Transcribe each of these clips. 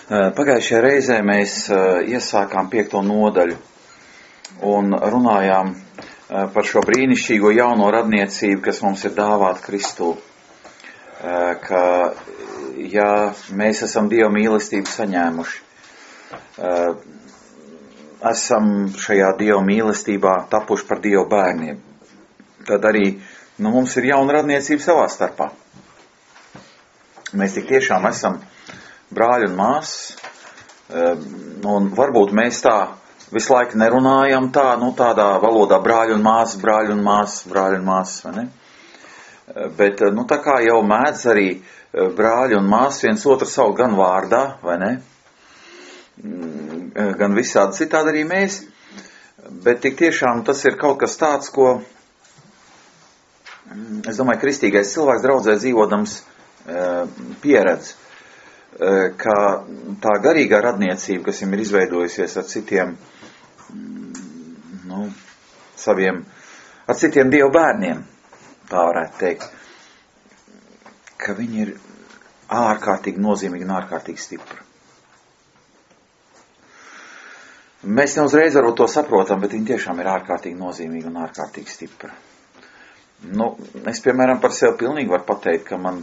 Pagājušajā reizē mēs iesākām 5. nodaļu un runājām par šo brīnišķīgo jauno radniecību, kas mums ir dāvāta Kristū. Ka, ja mēs esam Dieva mīlestību saņēmuši, esam šajā Dieva mīlestībā tapuši par Dieva bērniem, tad arī mums ir jauna radniecība savā starpā. Mēs tik tiešām esam brāļi un māsas, un varbūt mēs tā visu laiku nerunājam tādā valodā brāļi un māsas, vai ne? Bet, tā kā jau mēdz arī brāļi un māsas viens otru saukt gan vārdā, vai ne? Gan visādi citādi arī mēs, bet tik tiešām tas ir kaut kas tāds, ko, es domāju, kristīgais cilvēks draudzē dzīvodams pieredz, ka tā garīgā radniecība, kas viņam ir izveidojusies ar citiem, ar citiem Dieva bērniem, tā varētu teikt, ka viņi ir ārkārtīgi nozīmīgi un ārkārtīgi stipri. Mēs neuzreiz varbūt to saprotam, bet viņi tiešām ir ārkārtīgi nozīmīgi un ārkārtīgi stipri. Es, piemēram, par sevi pilnīgi varu pateikt, ka man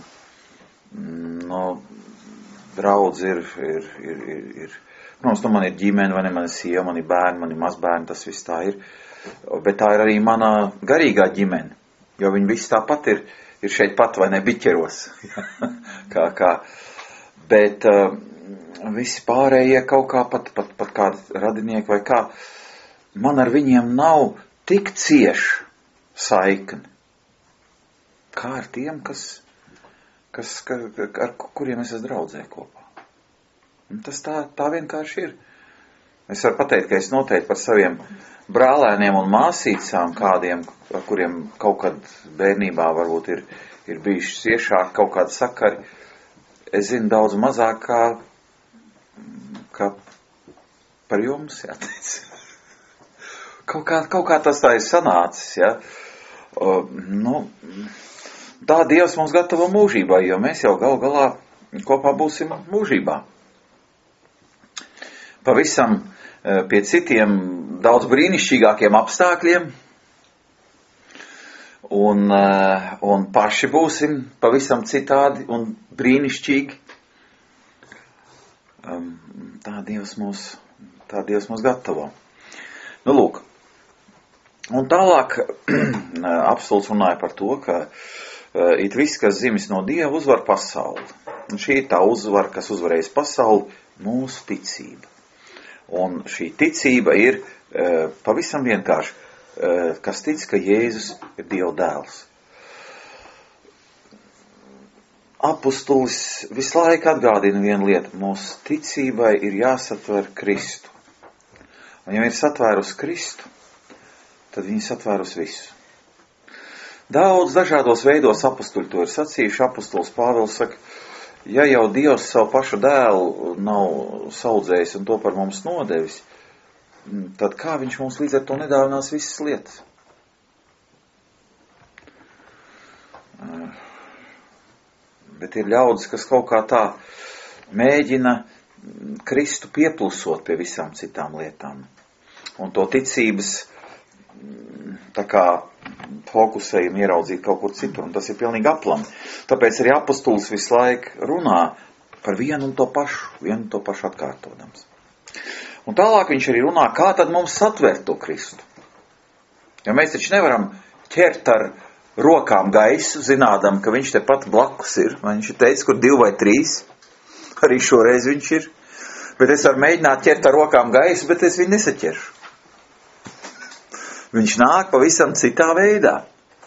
draudz ir, protams, man ir ģimene, vai ne, man ir sieva, man ir bērni, man ir mazbērni, tas viss tā ir, bet tā ir arī mana garīgā ģimene, jo viņi visi tāpat ir šeit pat, vai ne, biķeros, bet visi pārējie kaut kā pat kādi radinieki vai kā, man ar viņiem nav tik cieša saikne, kā ar tiem, ar kuriem es esmu draudzē kopā. Un tas tā vienkārši ir. Es varu pateikt, ka es noteikti par saviem brālēniem un māsīcām kādiem, ar kuriem kaut kad bērnībā varbūt ir bijuši ciešāk kaut kādi sakari, es zinu daudz mazāk kā par jums, jāteic. Kaut kā tas tā ir sanācis, ja. Tā Dievs mums gatavo mūžībā, jo mēs jau gal galā kopā būsim mūžībā. Pavisam pie citiem daudz brīnišķīgākiem apstākļiem, un paši būsim pavisam citādi un brīnišķīgi. Tā Dievs mūs gatavo. Lūk. Un tālāk apstults runāja par to, ka it viss, kas dzimis no Dieva, uzvar pasauli. Un šī ir tā uzvara, kas uzvarēs pasauli, mūsu ticība. Un šī ticība ir pavisam vienkārši, kas tic, ka Jēzus ir Dieva dēls. Apustulis visu laiku atgādina vienu lietu, mūsu ticībai ir jāsatver Kristu. Un ja ir satvērus Kristu, tad viņi satvērus visu. Daudz dažādos veidos apustuļi to ir sacījuši. Apustulis Pāvils saka, ja jau Dievs savu pašu dēlu nav saudzējis un to par mums nodevis, tad kā viņš mums līdz ar to nedāvinās visas lietas? Bet ir ļaudis, kas kaut kā tā mēģina Kristu pieplusot pie visām citām lietām. Un to ticības tā kā fokusējumu ieraudzīt kaut kur citur, un tas ir pilnīgi aplam. Tāpēc arī apustulis visu laiku runā par vienu un to pašu atkārtodams. Un tālāk viņš arī runā, kā tad mums satvert to Kristu. Jo mēs taču nevaram ķert ar rokām gaisu, zinādam, ka viņš te pat blakus ir. Viņš ir teicis, kur 2 vai 3, arī šoreiz viņš ir. Bet es varu mēģināt ķert ar rokām gaisu, bet es viņu nesaķeršu. Viņš nāk pavisam citā veidā.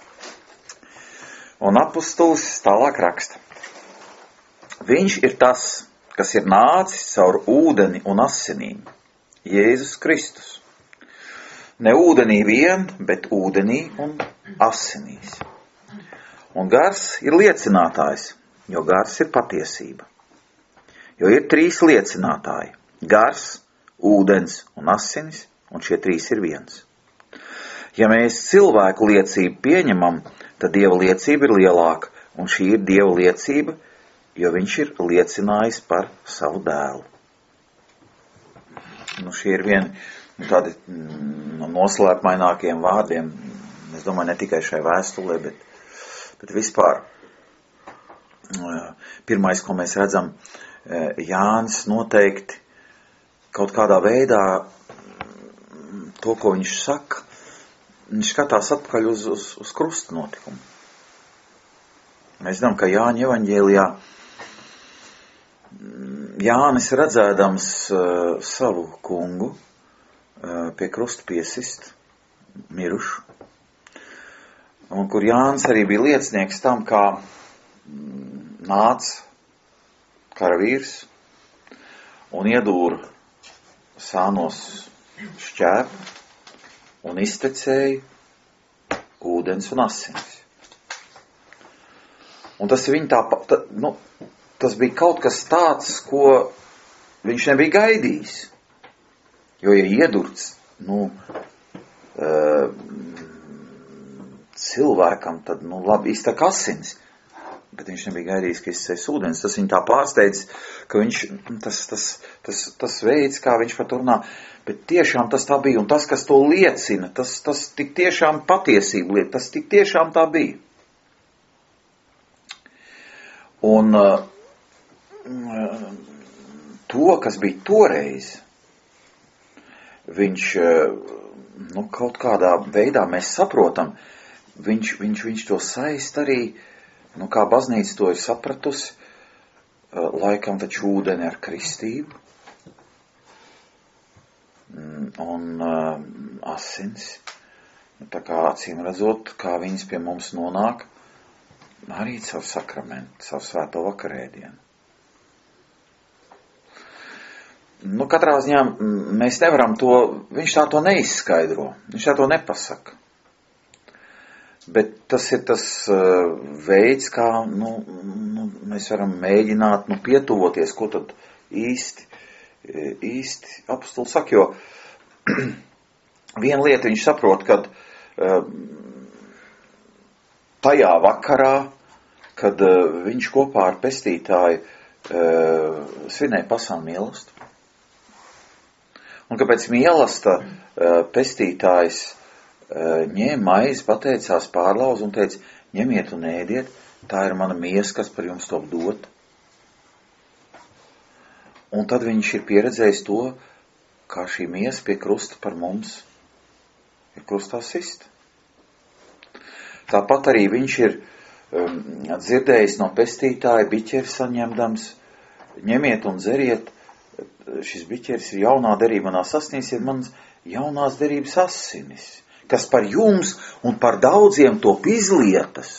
Un apustulis tālāk raksta. Viņš ir tas, kas ir nācis caur ūdeni un asinīm. Jēzus Kristus. Ne ūdenī vien, bet ūdenī un asinīs. Un gars ir liecinātājs, jo gars ir patiesība. Jo ir 3 liecinātāji. Gars, ūdens un asinis, un šie 3 ir viens. Ja mēs cilvēku liecību pieņemam, tad Dieva liecība ir lielāka, un šī ir Dieva liecība, jo viņš ir liecinājis par savu dēlu. šie ir vieni tādi no noslēpmainākiem vārdiem, es domāju, ne tikai šai vēstulē, bet vispār. Pirmais, ko mēs redzam, Jānis noteikti kaut kādā veidā to, ko viņš saka, viņš skatās atpakaļ uz krusta notikumu. Mēs zinām, ka Jāņa evaņģēlijā Jānis redzēdams savu kungu pie krusta piesist, mirušu, un kur Jānis arī bija liecinieks tam, kā nāca karavīrs un iedūra sānos šķēpu un iztecēja ūdens un asins. Un tas ir tas bija kaut kas tāds, ko viņš nebija gaidījis. Jo, ja iedurts, cilvēkam, tad, labi, iztek asins. Bet viņš nebija gaidījis, ka izcēs ūdens. Tas viņu tā pārsteidz, ka viņš, tas veids, kā viņš par to runā, bet tiešām tas tā bija. Un tas, kas to liecina, tas tik tiešām patiesība lieta, tas tik tiešām tā bija. Un to, kas bija toreiz, viņš, kaut kādā veidā mēs saprotam, viņš to saist arī, kā baznīca to ir sapratusi, laikam taču ūdeni ar kristību, un asins, tā kā acīm redzot, kā viņas pie mums nonāk, arī caur sakramentu, caur svēto vakarēdienu. Katrā ziņā mēs nevaram to, viņš tā to neizskaidro, viņš tā to nepasaka. Bet tas ir tas veids, kā, mēs varam mēģināt, pietuvoties, ko tad īsti apostols saka, jo viena lieta viņš saprot, kad tajā vakarā, kad viņš kopā ar pestītāju svinēja pasaules mīlestību. Un kāpēc mīlesta pestītājs ņēma maizi, pateicās, pārlauz un teica, ņemiet un ēdiet, tā ir mana miesa, kas par jums top dot. Un tad viņš ir pieredzējis to, kā šī miesa pie krusta par mums ir krustā sista. Tāpat arī viņš ir dzirdējis no pestītāja biķeri saņemdams, ņemiet un dzeriet, šis biķeris ir jaunā derība manā asnīs, ir mans jaunās derības asinis, kas par jums un par daudziem top izlietas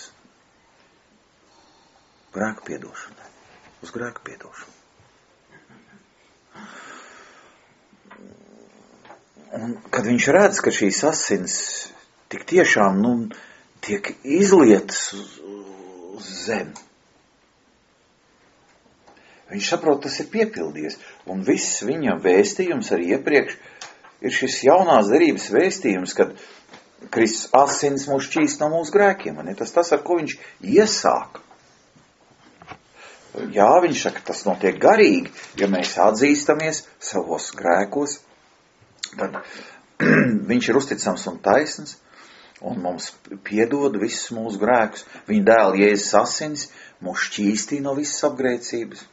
grēku piedošanai, uz grēku piedošanu. Un kad viņš redz, ka šīs asins tik tiešām, tiek izlietas uz zemi, viņš saprot, tas ir piepildījies. Un viss viņa vēstījums arī iepriekš ir šis jaunās derības vēstījums, kad Kristus asins mūs šķīst no mūsu grēkiem. Tas, ar ko viņš iesāk. Jā, viņš saka, tas notiek garīgi, ja mēs atzīstamies savos grēkos, tad viņš ir uzticams un taisns, un mums piedod visus mūsu grēkus. Viņa dēla Jēzus asins mūs šķīstī no visas apgrēcības.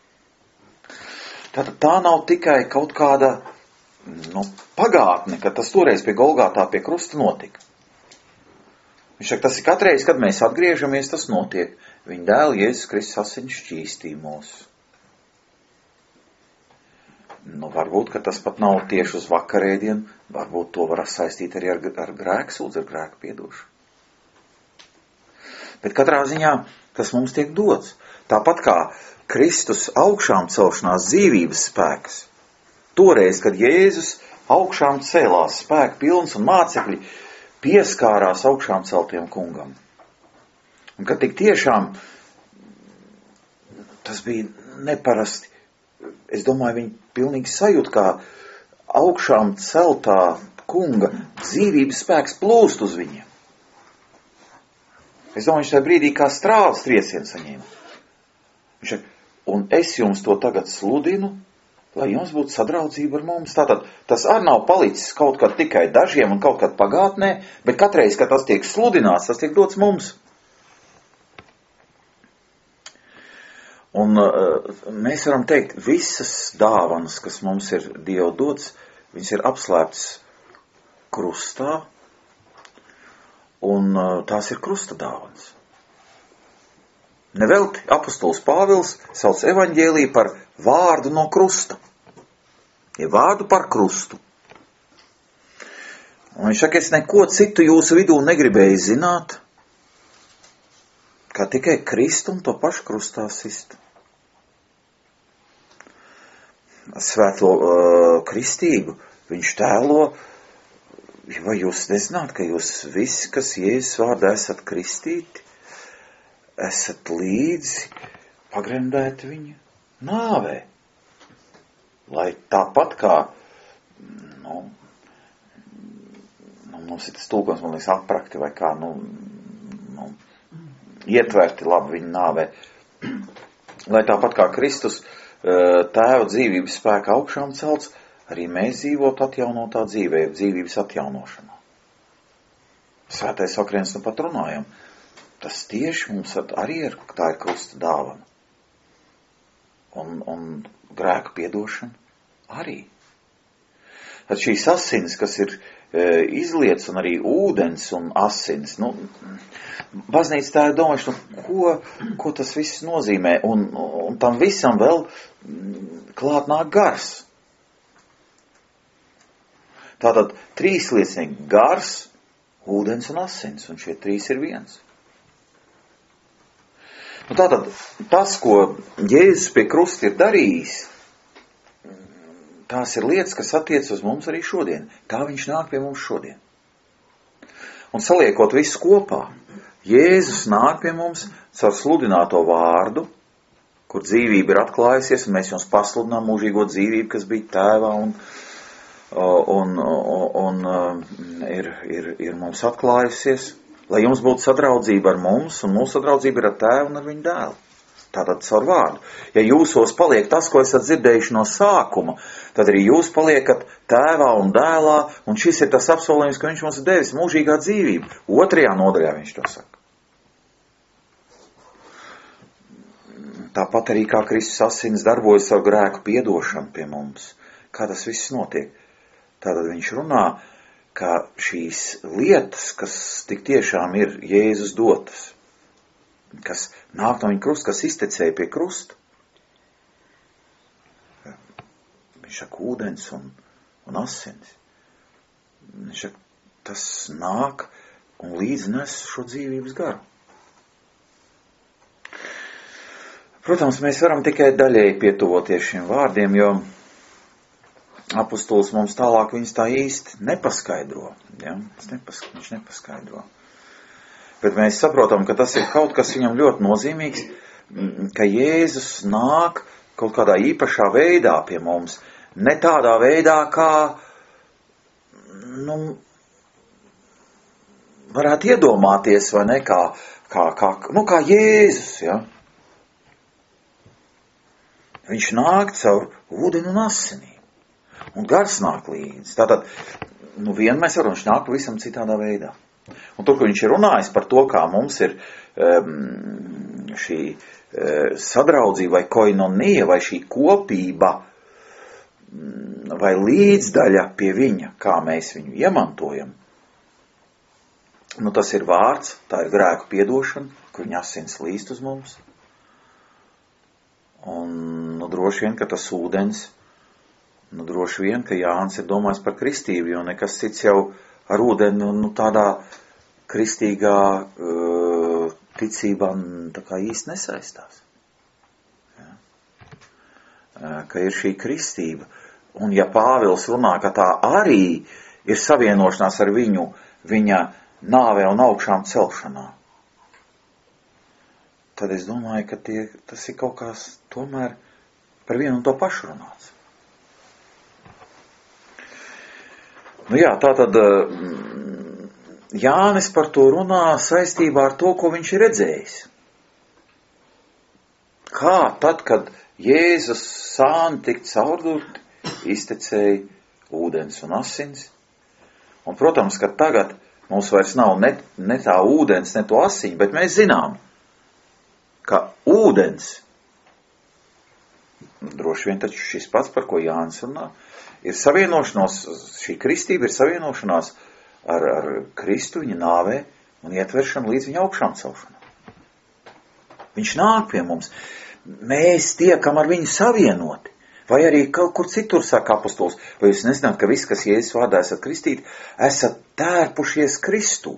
Tātad tā nav tikai kaut kāda pagātne, ka tas toreiz pie Golgātā pie krusta notika. Viņš saka, tas ir katreiz, kad mēs atgriežamies, tas notiek. Viņa dēla Jēzus Kristus asins šķīstī mūs. Varbūt, ka tas pat nav tieši uz vakarēdienu, varbūt to var saistīt arī ar grēksūdzi, ar grēku piedošanu. Bet katrā ziņā tas mums tiek dots. Tāpat kā Kristus augšām celšanās dzīvības spēks, toreiz, kad Jēzus augšām cēlās spēku pilns un mācekļi pieskārās augšām celtiem kungam. Un kad tik tiešām tas bija neparasti, es domāju, viņi pilnīgi sajūt, kā augšām celtā kunga dzīvības spēks plūst uz viņiem. Es domāju, viņš tajā brīdī kā strāles triecienu saņēma. Viņš saka, un es jums to tagad sludinu lai jums būtu sadraudzība ar mums. Tātad tas arī nav palicis kaut kad tikai dažiem un kaut kad pagātnē, bet katreiz, kad tas tiek sludināts, tas tiek dots mums. Un mēs varam teikt, visas dāvanas, kas mums ir Dieva dots, viņas ir apslēptas krustā, un tās ir krusta dāvanas. Nevelti apostols Pāvils sauc evaņģēliju par vārdu no krusta. Ja vārdu par krustu. Un viņš saka, es neko citu jūsu vidū negribēju zināt, kā tikai Kristu un to pašu krustā sistu. Svēto kristību viņš tēlo, vai jūs nezināt, ka jūs visi, kas Jēzus vārdā esat kristīti, esat līdzi pagremdēti viņa nāvē. Lai tāpat kā, mums ir tas tulkojums, man liekas, aprakti vai kā, ietverti labi viņa nāvē. Lai tāpat kā Kristus tēva dzīvības spēka augšām celts, arī mēs dzīvot atjaunotā dzīvē, dzīvības atjaunošanā. Svētais Okrēns nu pat runājam. Tas tieši mums arī ir, tā ir krusta dāvana. Un grēku piedošana arī. Tad šīs asins, kas ir izlietas, un arī ūdens un asins, baznīca tā ir domājuši, ko tas viss nozīmē, un tam visam vēl klāt nāk gars. Tātad 3 liecinieki: gars, ūdens un asins, un šie 3 ir viens. Tātad tas, ko Jēzus pie krusta ir darījis, tās ir lietas, kas attiec uz mums arī šodien. Tā viņš nāk pie mums šodien. Un saliekot visu kopā, Jēzus nāk pie mums caur sludināto vārdu, kur dzīvība ir atklājusies, un mēs jums pasludinām mūžīgo dzīvību, kas bija tēvā un ir mums atklājusies, lai jums būtu sadraudzība ar mums, un mūsu sadraudzība ir ar tēvu un ar viņu dēlu. Tātad caur vārdu. Ja jūsos paliek tas, ko esat dzirdējuši no sākuma, tad arī jūs paliekat tēvā un dēlā, un šis ir tas apsolījums, ka viņš mums ir devis mūžīgā dzīvība. 2. nodaļā viņš to saka. Tāpat arī kā Kristus asins darbojas ar grēku piedošanu pie mums. Kā tas viss notiek? Tātad viņš runā, ka šīs lietas, kas tik tiešām ir Jēzus dotas, kas nāk no viņa krusta, kas iztecēja pie krusta, viņš saka ūdens un asins. Viņš saka, tas nāk un līdzi nes šo dzīvības garu. Protams, mēs varam tikai daļēji pietuvoties šiem vārdiem, jo apostols mums tālāk viņus tā īsti nepaskaidro. Ja? Viņš nepaskaidro. Bet mēs saprotam, ka tas ir kaut kas viņam ļoti nozīmīgs, ka Jēzus nāk kaut kādā īpašā veidā pie mums. Ne tādā veidā, kā varētu iedomāties, vai ne, kā Jēzus, ja? Viņš nāk caur ūdeni un asinīm. Un gars nāk līdzi. Tātad, vien mēs varam, viņš nāk pavisam citādā veidā. Un tur, ka viņš ir runājis par to, kā mums ir šī sadraudzība vai koinonija, vai šī kopība, vai līdzdaļa pie viņa, kā mēs viņu iemantojam. Tas ir vārds, tā ir grēku piedošana, ka viņa asins līst uz mums. Un droši vien, ka tas ūdens, droši vien, ka Jānis ir domājis par kristību, jo nekas cits jau ar ūdeni tādā kristīgā ticībā tā kā īsti nesaistās. Ja? Ka ir šī kristība. Un ja Pāvils runā, ka tā arī ir savienošanās ar viņu, viņa nāvē un augšām celšanā, tad es domāju, ka tas ir kaut kas tomēr par vienu un to pašu runāts. Tātad Jānis par to runā saistībā ar to, ko viņš ir redzējis. kā tad, kad Jēzus sāni tik caurdurti, iztecēja ūdens un asins. Un, protams, ka tagad mums vairs nav ne tā ūdens, ne to asiņu, bet mēs zinām, ka ūdens, droši vien taču šis pats, par ko Jānis runā, ir savienošanos, šī kristība ir savienošanās ar Kristu viņa nāvē un ietveršanu līdz viņa augšām celšanā. Viņš nāk pie mums. Mēs tiekam ar viņu savienoti. Vai arī kaut kur citur saka apostols. Vai jūs nezināt, ka viss, kas Jēzus vārdā esat kristīti, esat tērpušies Kristū.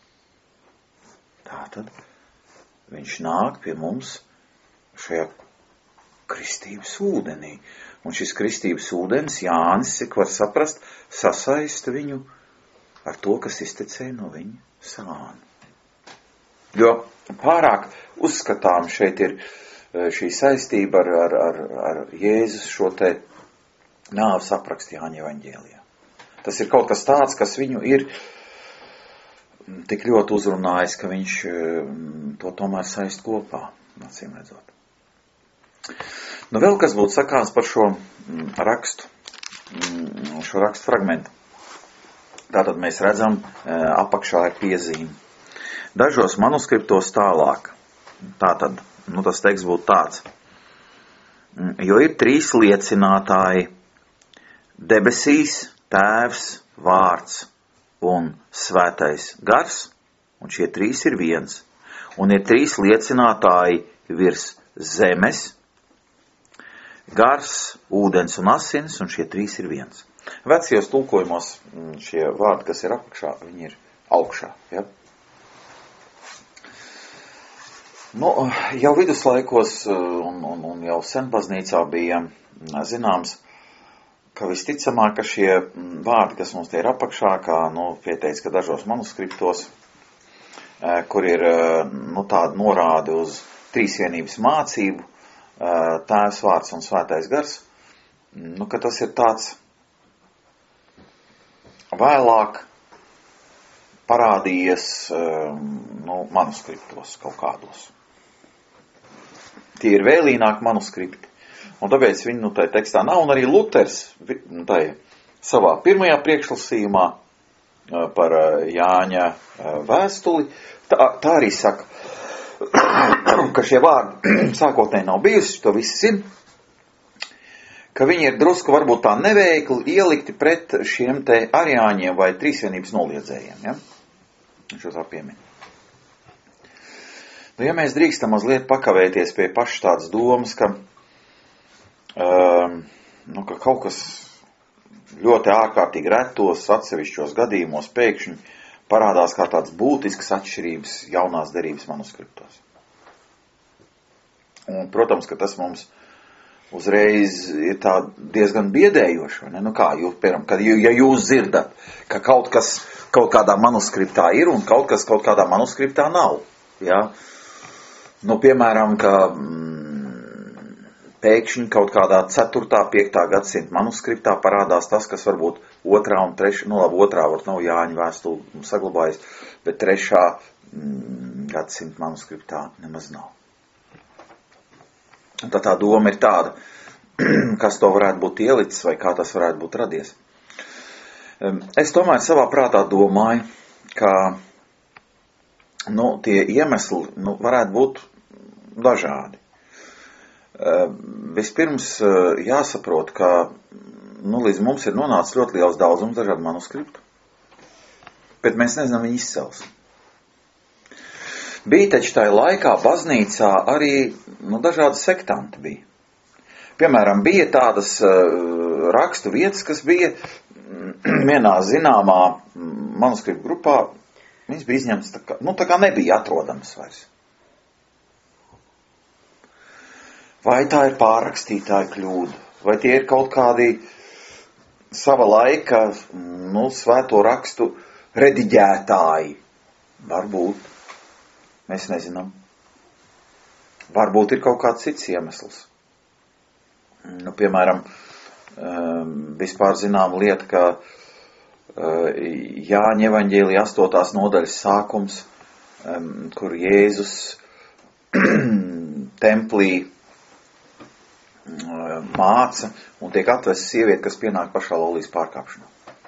Tātad viņš nāk pie mums šajā kristības ūdenī. Un šis kristības ūdens, Jānis, cik var saprast, sasaista viņu ar to, kas iztecēja no viņa sāna. Jo pārāk uzskatām šeit ir šī saistība ar Jēzus šo te nāves aprakstu Jāņa evaņģēlijā. Tas ir kaut kas tāds, kas viņu ir tik ļoti uzrunājis, ka viņš to tomēr saist kopā, acīm redzot. Nu vēl kas būtu sakāms par šo rakstu fragmentu. Tātad mēs redzam, apakšā ir piezīme. Dažos manuskriptos tālāk. Tātad, tas teksts būtu tāds. Jo ir 3 liecinātāji - debesīs, Tēvs, Vārds un Svētais Gars, un šie 3 ir viens. Un ir 3 liecinātāji virs zemes, Gars, ūdens un asins, un šie 3 ir viens. Vecajos tulkojumos šie vārdi, kas ir apakšā, viņi ir augšā. Ja? Jau viduslaikos un jau sen baznīcā bija zināms, ka visticamāk, ka šie vārdi, kas mums te ir apakšā, kā pieteicis, ka dažos manuskriptos, kur ir tāda norāde uz trīsvienības mācību, Tēvs, Vārds un Svētais Gars, ka tas ir tāds vēlāk parādījies manuskriptos kaut kādos. Tie ir vēlīnāk manuskripti. Un tāpēc viņi tai tekstā nav. Un arī Luters savā pirmajā priekšlasījumā par Jāņa vēstuli tā arī saka, ka šie vārdi sākotnēji nav bijusi, to visi zin, ka viņi ir drusku varbūt tā neveikli ielikti pret šiem te ariāņiem vai trīsvienības noliedzējiem. Ja? Viņš to tā piemin. Ja mēs drīkstam mazliet pakavēties pie pašas tādas domas, ka kaut kas ļoti ārkārtīgi retos atsevišķos gadījumos pēkšņi parādās kā tāds būtisks atšķirības jaunās derības manuskriptos. Un, protams, ka tas mums uzreiz ir tā diezgan biedējoši. Ja jūs dzirdat, ka kaut kas kaut kādā manuskriptā ir un kaut kas kaut kādā manuskriptā nav. Ja? Piemēram, ka pēkšņi kaut kādā 4. 5. gadsimta manuskriptā parādās tas, kas varbūt 2. un 3. Otrā var nav Jāņa vēstuli saglabājas, bet 3. gadsimta manuskriptā nemaz nav. Un tā doma ir tāda, kas to varētu būt ielicis vai kā tas varētu būt radies. Es tomēr savā prātā domāju, ka tie iemesli varētu būt dažādi. Vispirms jāsaprot, ka līdz mums ir nonācis ļoti liels daudzums dažādu manuskriptu, bet mēs nezinām viņu izcelsmi. Bija taču tajā laikā baznīcā arī dažādi sektanti bija. Piemēram, bija tādas rakstu vietas, kas bija vienā zināmā manuskriptu grupā, viņas bija izņemtas tā kā nebija atrodamas vairs. Vai tā ir pārrakstītāja kļūda, vai tie ir kaut kādi sava laika, svēto rakstu rediģētāji? Varbūt. Mēs nezinām. Varbūt ir kaut kāds cits iemesls. Piemēram, vispār zinām lieta, ka Jāņa evaņģēlija 8. nodaļas sākums, kur Jēzus templī māca un tiek atvesta sieviete, kas pienāk pašā laulības pārkāpšanā.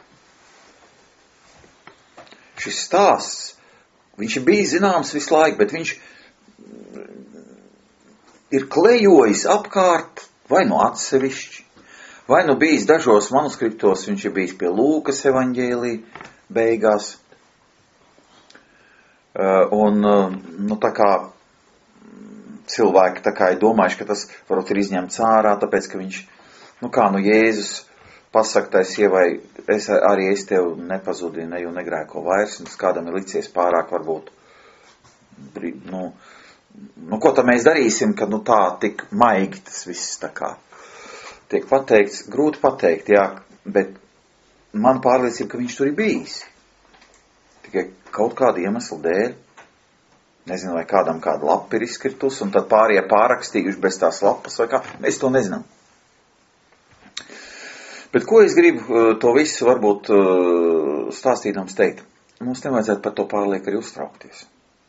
Šis stāsts, viņš bija zināms visu laiku, bet viņš ir klejojis apkārt vai nu atsevišķi, vai nu bijis dažos manuskriptos, viņš ir bijis pie Lūkas evaņģēlī beigās. Un, nu, tā kā cilvēki tā kā ir domājuši, ka tas varbūt ir izņemts ārā, tāpēc, ka viņš, Jēzus pasaka tai sievai, es tev nepazudinu, neju negrēko vairs, un tas kādam ir licies pārāk varbūt, ko tad mēs darīsim, kad, tā tik maigi tas viss tā kā tiek pateikts, grūti pateikt, jā, bet man pārliecība, ka viņš tur ir bijis. Tikai kaut kādu iemeslu dēļ, nezinu, vai kādam kāda lapa ir izkritus, un tad pārējie pārakstījuši bez tās lapas, vai kā, mēs to nezinām. Bet ko es gribu to visu varbūt stāstīdams teikt? Mums nevajadzētu par to pārliek arī uztraukties.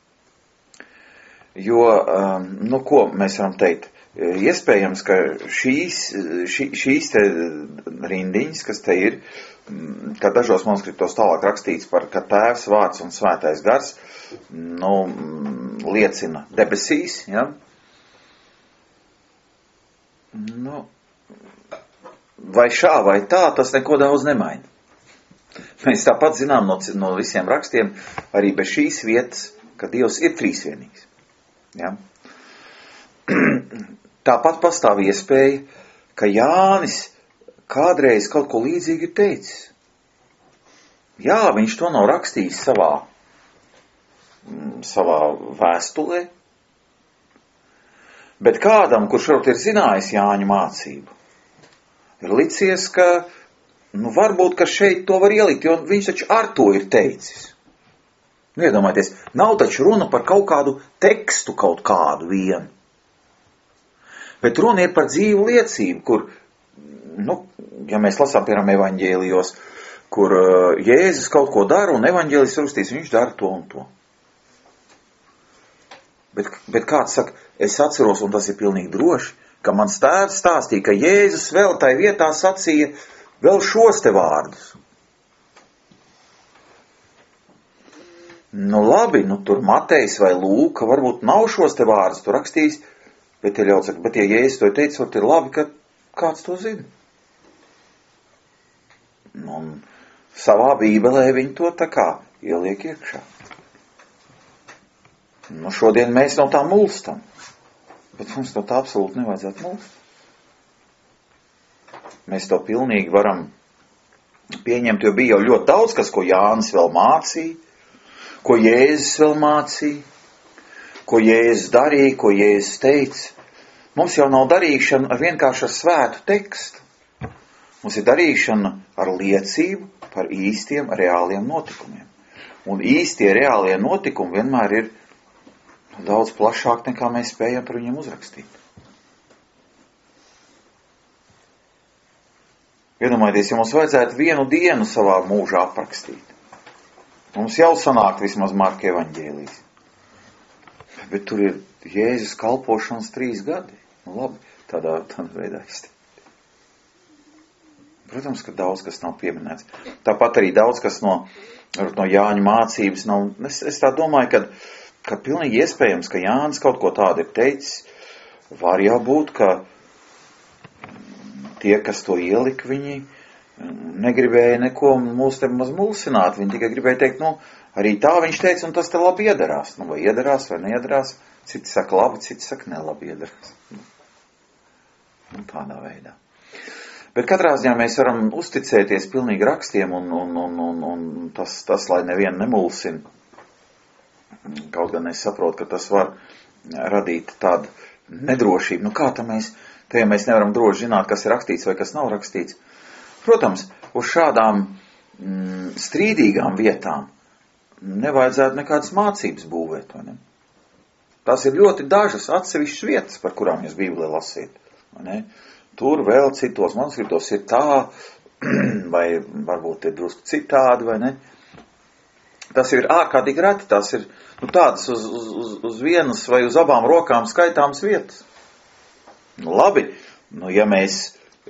Jo, ko mēs varam teikt? Iespējams, ka šīs te rindiņas, kas te ir, ka dažos manuskriptos tālāk rakstīts par, ka Tēvs, Vārds un Svētais Gars, liecina debesīs, ja? Vai šā vai tā, tas neko daudz nemaina. Mēs tāpat zinām no visiem rakstiem, arī bez šīs vietas, ka Dievs ir trīsvienīgs. Ja? Tāpat pastāv iespēja, ka Jānis kādreiz kaut ko līdzīgi ir teicis. Jā, viņš to nav rakstījis savā vēstulē, bet kādam, kurš varbūt ir zinājis Jāņa mācību, ir licies, ka, varbūt, ka šeit to var ielikt, jo viņš taču ar to ir teicis. Iedomājieties, nav taču runa par kaut kādu tekstu kaut kādu vienu. Bet runa ir par dzīvu liecību, kur, ja mēs lasām, piemēram, evaņģēlijos, kur Jēzus kaut ko dara un evaņģēlijs rakstīs, viņš dara to un to. Bet kāds saka, es atceros, un tas ir pilnīgi droši, ka mans tēvs stāstīja, ka Jēzus vēl tai vietā sacīja vēl šos te vārdus. Labi, tur Matejs vai Lūka varbūt nav šos te vārdus tu rakstījis, bet ir ļauts, bet ja Jēzus to teica, tad ir labi, ka kāds to zina. Un savā bībelē viņi to tā kā ieliek iekšā. Šodien mēs no tā mulstam, bet mums no tā absolūti nevajadzētu mulst. Mēs to pilnīgi varam pieņemt, jo bija jau ļoti daudz, kas, ko Jānis vēl mācīja, ko Jēzus vēl mācīja, ko Jēzus darīja, ko Jēzus teica. Mums jau nav darīšana vienkārši ar svētu tekstu. Mums ir darīšana ar liecību par īstiem, reāliem notikumiem. Un īstie, reālie notikumi vienmēr ir daudz plašāk, nekā mēs spējam par viņiem uzrakstīt. Iedomājieties, ja mums vajadzētu vienu dienu savā mūžā aprakstīt. Mums jau sanāk vismaz Marka evaņģēlijs. Bet tur ir Jēzus kalpošanas 3 gadi. Labi, tādā veidā izteikt. Protams, ka daudz kas nav pieminēts. Tāpat arī daudz kas no Jāņa mācības nav. Es tā domāju, ka pilnīgi iespējams, ka Jānis kaut ko tādu ir teicis. Var jau būt, ka tie, kas to ielika, viņi negribēja neko mūs te maz mulsināt. Viņi tikai gribēja teikt, arī tā viņš teica, un tas te labi iedarās. Vai iedarās vai neiedarās. Citi saka labi, citi saka nelabi iedarās. Tādā veidā. Bet katrā ziņā mēs varam uzticēties pilnīgi rakstiem un tas lai nevienu nemulsina. Kaut gan es saprotu, ka tas var radīt tādu nedrošību. Kā mēs nevaram droši zināt, kas ir rakstīts vai kas nav rakstīts. Protams, uz šādām strīdīgām vietām nevajadzētu nekādas mācības būvēt, vai ne? Tās ir ļoti dažas atsevišķas vietas, par kurām jūs Bībelē lasiet, vai ne? Tur vēl citos manuskriptos ir tā, vai varbūt ir drusku citādi, vai ne? Tas ir ārkārtīgi reti, tās ir tādas uz vienas vai uz abām rokām skaitāmas vietas. Labi, Nu, ja mēs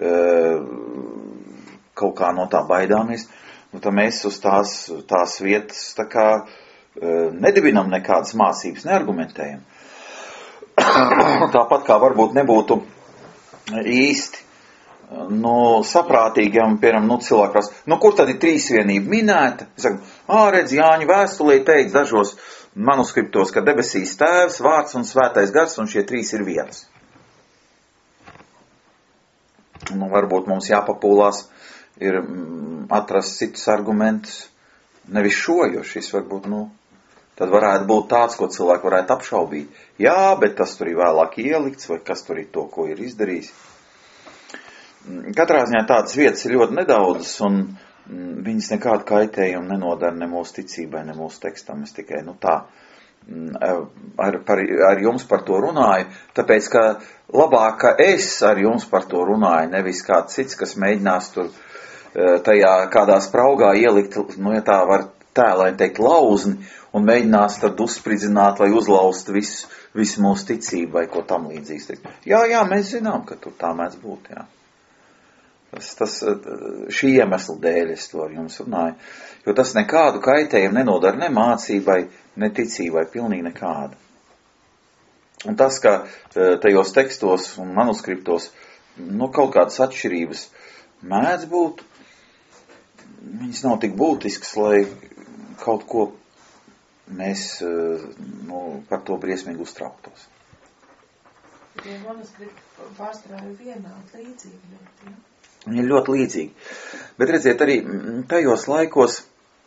kaut kā no tā baidāmies, nu, tad mēs uz tās vietas tā kā nedibinam nekādas mācības, neargumentējam. Tāpat kā varbūt nebūtu īsti saprātīgam, piemēram, cilvēkās, kur tad ir trīsvienība minēta? Es saku, redz, Jāņa vēstulē teiks dažos manuskriptos, ka debesīs Tēvs, Vārds un Svētais Gars, un šie trīs ir viens. Varbūt mums jāpapūlās ir atrast citus argumentus, nevis šo, jo šis varbūt, tad varētu būt tāds, ko cilvēki varētu apšaubīt. Jā, bet tas tur ir vēlāk ielikts, vai kas tur ir to, ko ir izdarījis. Katrā ziņā tādas vietas ir ļoti nedaudzas, un viņas nekādu kaitējumu nenodara ne mūsu ticībai, ne mūsu tekstam. Es tikai, ar jums par to runāju, tāpēc, ka labāk, ka es ar jums par to runāju, nevis kāds cits, kas mēģinās tur tajā kādā spraugā ielikt, ja tā var tēlēni teikt, lauzni, un mēģinās tad uzspridzināt vai uzlaust visu mūsu ticību vai ko tam līdzīgs. Jā, mēs zinām, ka tur tā mēdz būt, jā. Šī iemesla dēļ es to ar jums runāju, jo tas nekādu kaitējumu nenodara ne mācībai, ne ticībai, pilnīgi nekādu. Un tas, ka tajos tekstos un manuskriptos, kaut kādas atšķirības mēdz būt, viņas nav tik būtiskas, lai kaut ko mēs par to briesmīgi uztrauktos. Tie manuskripti pārstrāja vienādi līdzīgi ļoti, ja? Viņi ir ļoti līdzīgi. Bet redziet, arī tajos laikos,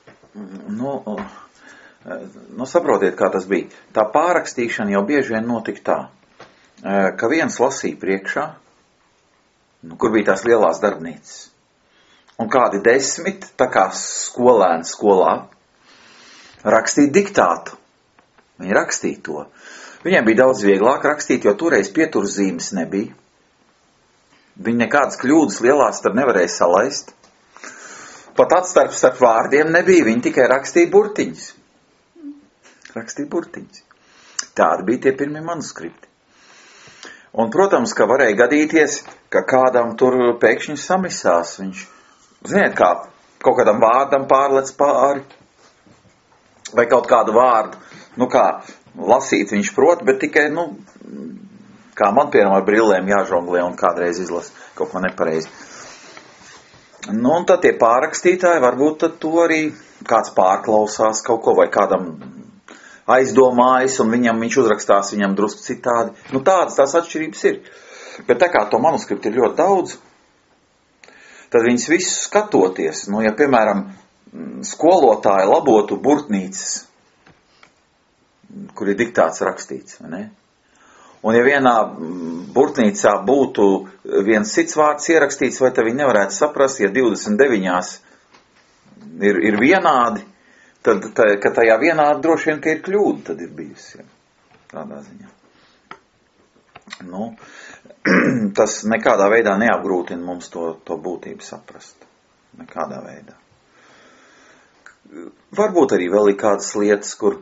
saprotiet, kā tas bija. Tā pārrakstīšana jau bieži vien notika tā, ka viens lasīja priekšā, kur bija tās lielās darbnīcas. Un kādi 10, tā kā skolēni skolā, rakstīja diktātu. Viņi rakstīja to. Viņiem bija daudz vieglāk rakstīt, jo toreiz pieturzīmes nebija. Viņi nekādas kļūdas lielās tad nevarēja salaist. Pat atstarp starp vārdiem nebija, viņi tikai rakstīja burtiņas. Tādi bija tie pirmie manuskripti. Un, protams, ka varēja gadīties, ka kādam tur pēkšņi samisās. Viņš, ziniet, kā kaut kādam vārdam pārlec pāri, vai kaut kādu vārdu, kā lasīt viņš prot, bet tikai, kā man, piemēram, ar brillēm jāžonglē un kādreiz izlas kaut ko nepareizi. Un tad tie pārrakstītāji, varbūt tad to arī kāds pārklausās kaut ko, vai kādam aizdomājas, un viņš uzrakstās viņam drusku citādi. Tādas tās atšķirības ir. Bet tā kā to manuskriptu ir ļoti daudz, tad viņas visus skatoties, ja, piemēram, skolotāji labotu burtnīcas, kur ir diktāts rakstīts, vai ne? Un ja vienā burtnīcā būtu viens cits vārds ierakstīts, vai tad viņi nevarētu saprast, ja 29 ir vienādi, tad, ka tajā vienādi droši vien, ka ir kļūda, tad ir bijusi. Ja? Tādā ziņā. Tas nekādā veidā neapgrūtina mums to būtību saprast. Nekādā veidā. Varbūt arī vēl ir kādas lietas, kur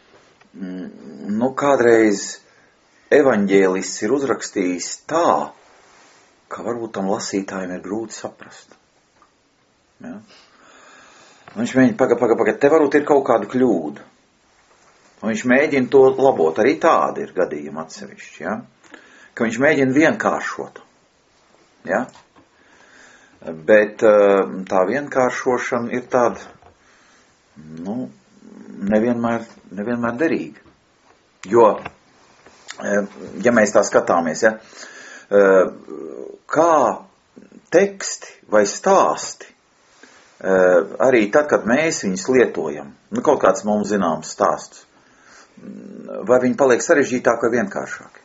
kādreiz evaņģēlists ir uzrakstījis tā, ka varbūt tam lasītājiem ir grūti saprast. Ja? Viņš mēģina, pagaid, te varbūt ir kaut kāda kļūda. Un viņš mēģina to labot. Arī tādi ir gadījumi atsevišķi, ja? Ka viņš mēģina vienkāršot. Ja? Bet tā vienkāršošana ir tāda, nevienmēr derīga. Jo, ja mēs tā skatāmies, ja, kā teksti vai stāsti, arī tad, kad mēs viņus lietojam, kaut kāds mums zināms stāsts, vai viņi paliek sarežģītāki vai vienkāršāki?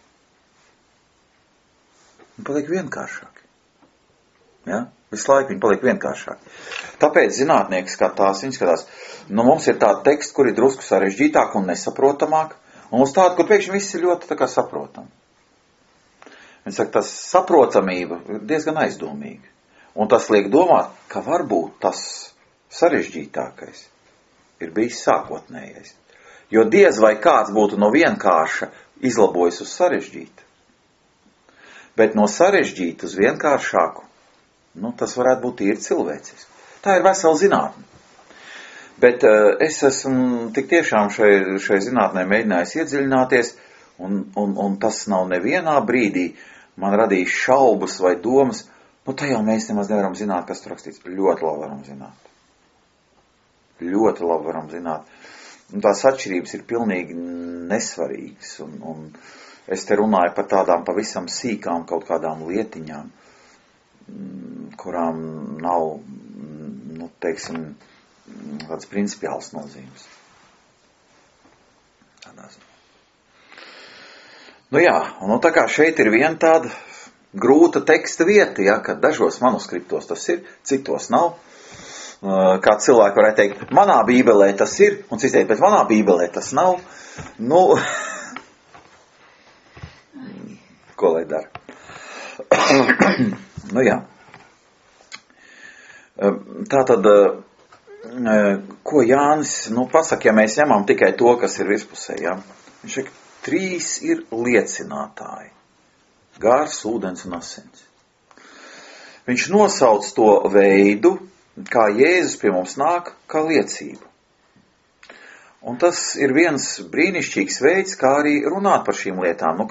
Viņi paliek vienkāršāki. Ja? Visu laiku viņi paliek vienkāršāki. Tāpēc zinātnieki skatās, viņi skatās, mums ir tādi teksti, kuri ir drusku sarežģītāki un nesaprotamāki, un uz tādu, kur pēkšņi viss ir ļoti tā kā saprotam. Viņi saka, tas saprotamība ir diezgan aizdomīga. Un tas liek domāt, ka varbūt tas sarežģītākais ir bijis sākotnējais. Jo diez vai kāds būtu no vienkārša izlabojis uz sarežģītu. Bet no sarežģīta uz vienkāršāku, tas varētu būt tīri cilvēcis. Tā ir vesela zinātne. Bet es esmu tik tiešām šai zinātnē mēģinājis iedziļināties, un tas nav nevienā brīdī man radījis šaubas vai domas, tajā mēs nemaz nevaram zināt, kas tur rakstīts. Ļoti labi varam zināt. Ļoti labi varam zināt. Un tās atšķirības ir pilnīgi nesvarīgas, un es te runāju par tādām pavisam sīkām kaut kādām lietiņām, kurām nav, teiksim, tāds principiāls nozīmes. Jā, un tā kā šeit ir viena tāda grūta teksta vieta, ja, kad dažos manuskriptos tas ir, citos nav. Kā cilvēki varētu teikt, manā bībelē tas ir, un cits teikt, bet manā bībelē tas nav. Ko lai dara? Jā. Tātad, ko Jānis, pasaka, ja mēs ņemam tikai to, kas ir virspusē, ja? Viņš saka, 3 ir liecinātāji. Gars, ūdens un asins. Viņš nosauc to veidu, kā Jēzus pie mums nāk, kā liecību. Un tas ir viens brīnišķīgs veids, kā arī runāt par šīm lietām.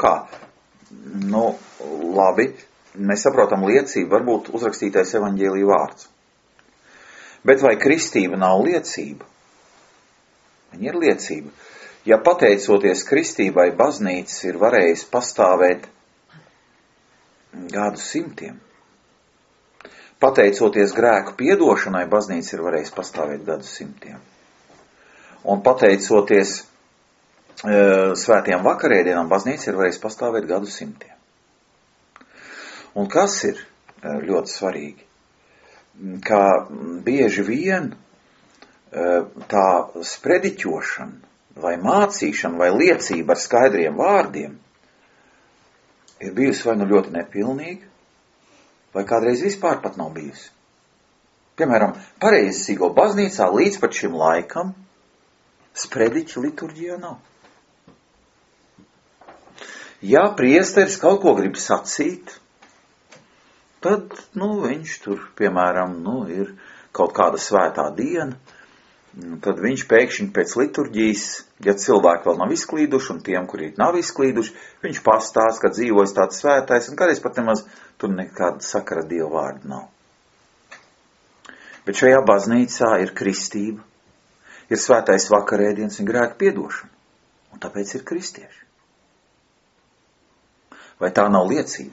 Labi, mēs saprotam liecību, varbūt uzrakstītais evaņģēlija vārds. Bet vai kristība nav liecība? Viņa ir liecība. Ja pateicoties kristībai, baznīcas ir varējis pastāvēt gadu simtiem. Pateicoties grēku piedošanai, baznīca ir varējis pastāvēt gadu simtiem. Un pateicoties svētiem vakarēdienām, baznīca ir varējis pastāvēt gadu simtiem. Un kas ir ļoti svarīgi? Kā bieži vien tā sprediķošana, vai mācīšana, vai liecība ar skaidriem vārdiem ir bijusi vai ļoti nepilnīga, vai kādreiz vispār pat nav bijusi. Piemēram, pareizsīgo baznīcā līdz pat šim laikam sprediķa liturģijā nav. Ja priesteris kaut ko grib sacīt, tad, viņš tur, piemēram, ir kaut kāda svētā diena, tad viņš pēkšņi pēc liturģijas, ja cilvēki vēl nav izklīduši, un tiem, kuri nav izklīduši, viņš pastāsta, ka dzīvojas tāds svētais, un kādreiz pat nemaz tur nekāda sakara Dieva vārda nav. Bet šajā baznīcā ir kristība, ir svētais vakarēdiens un grēku piedošana, un tāpēc ir kristieši. Vai tā nav liecība?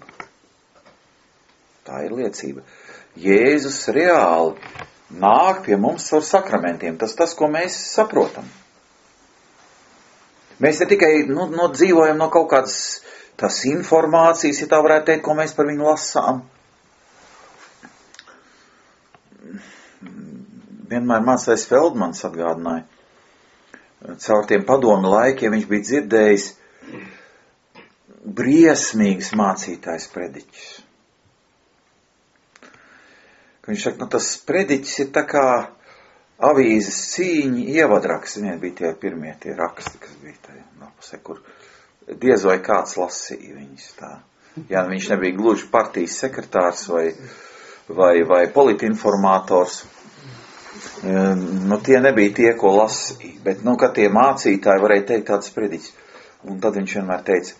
Tā ir liecība. Jēzus reāli nāk pie mums ar sakramentiem. Tas, ko mēs saprotam. Mēs ne tikai dzīvojam no kaut kādas tās informācijas, ja tā varētu teikt, ko mēs par viņu lasām. Vienmēr mācais Feldmans atgādināja, caur tiem padomu laikiem viņš bija dzirdējis briesmīgs mācītājs prediķis. Viņš saka, tas prediķis ir tā kā avīzes cīņa ievadraksts. Viņai bija tie pirmie tie raksti, kas bija tajā lapusē, kur diez vai kāds lasīja viņus tā. Ja viņš nebija gluži partijas sekretārs vai politinformātors, tie nebija tie, ko lasīja. Bet, kad tie mācītāji varēja teikt tāds prediķis. Un tad viņš vienmēr teica,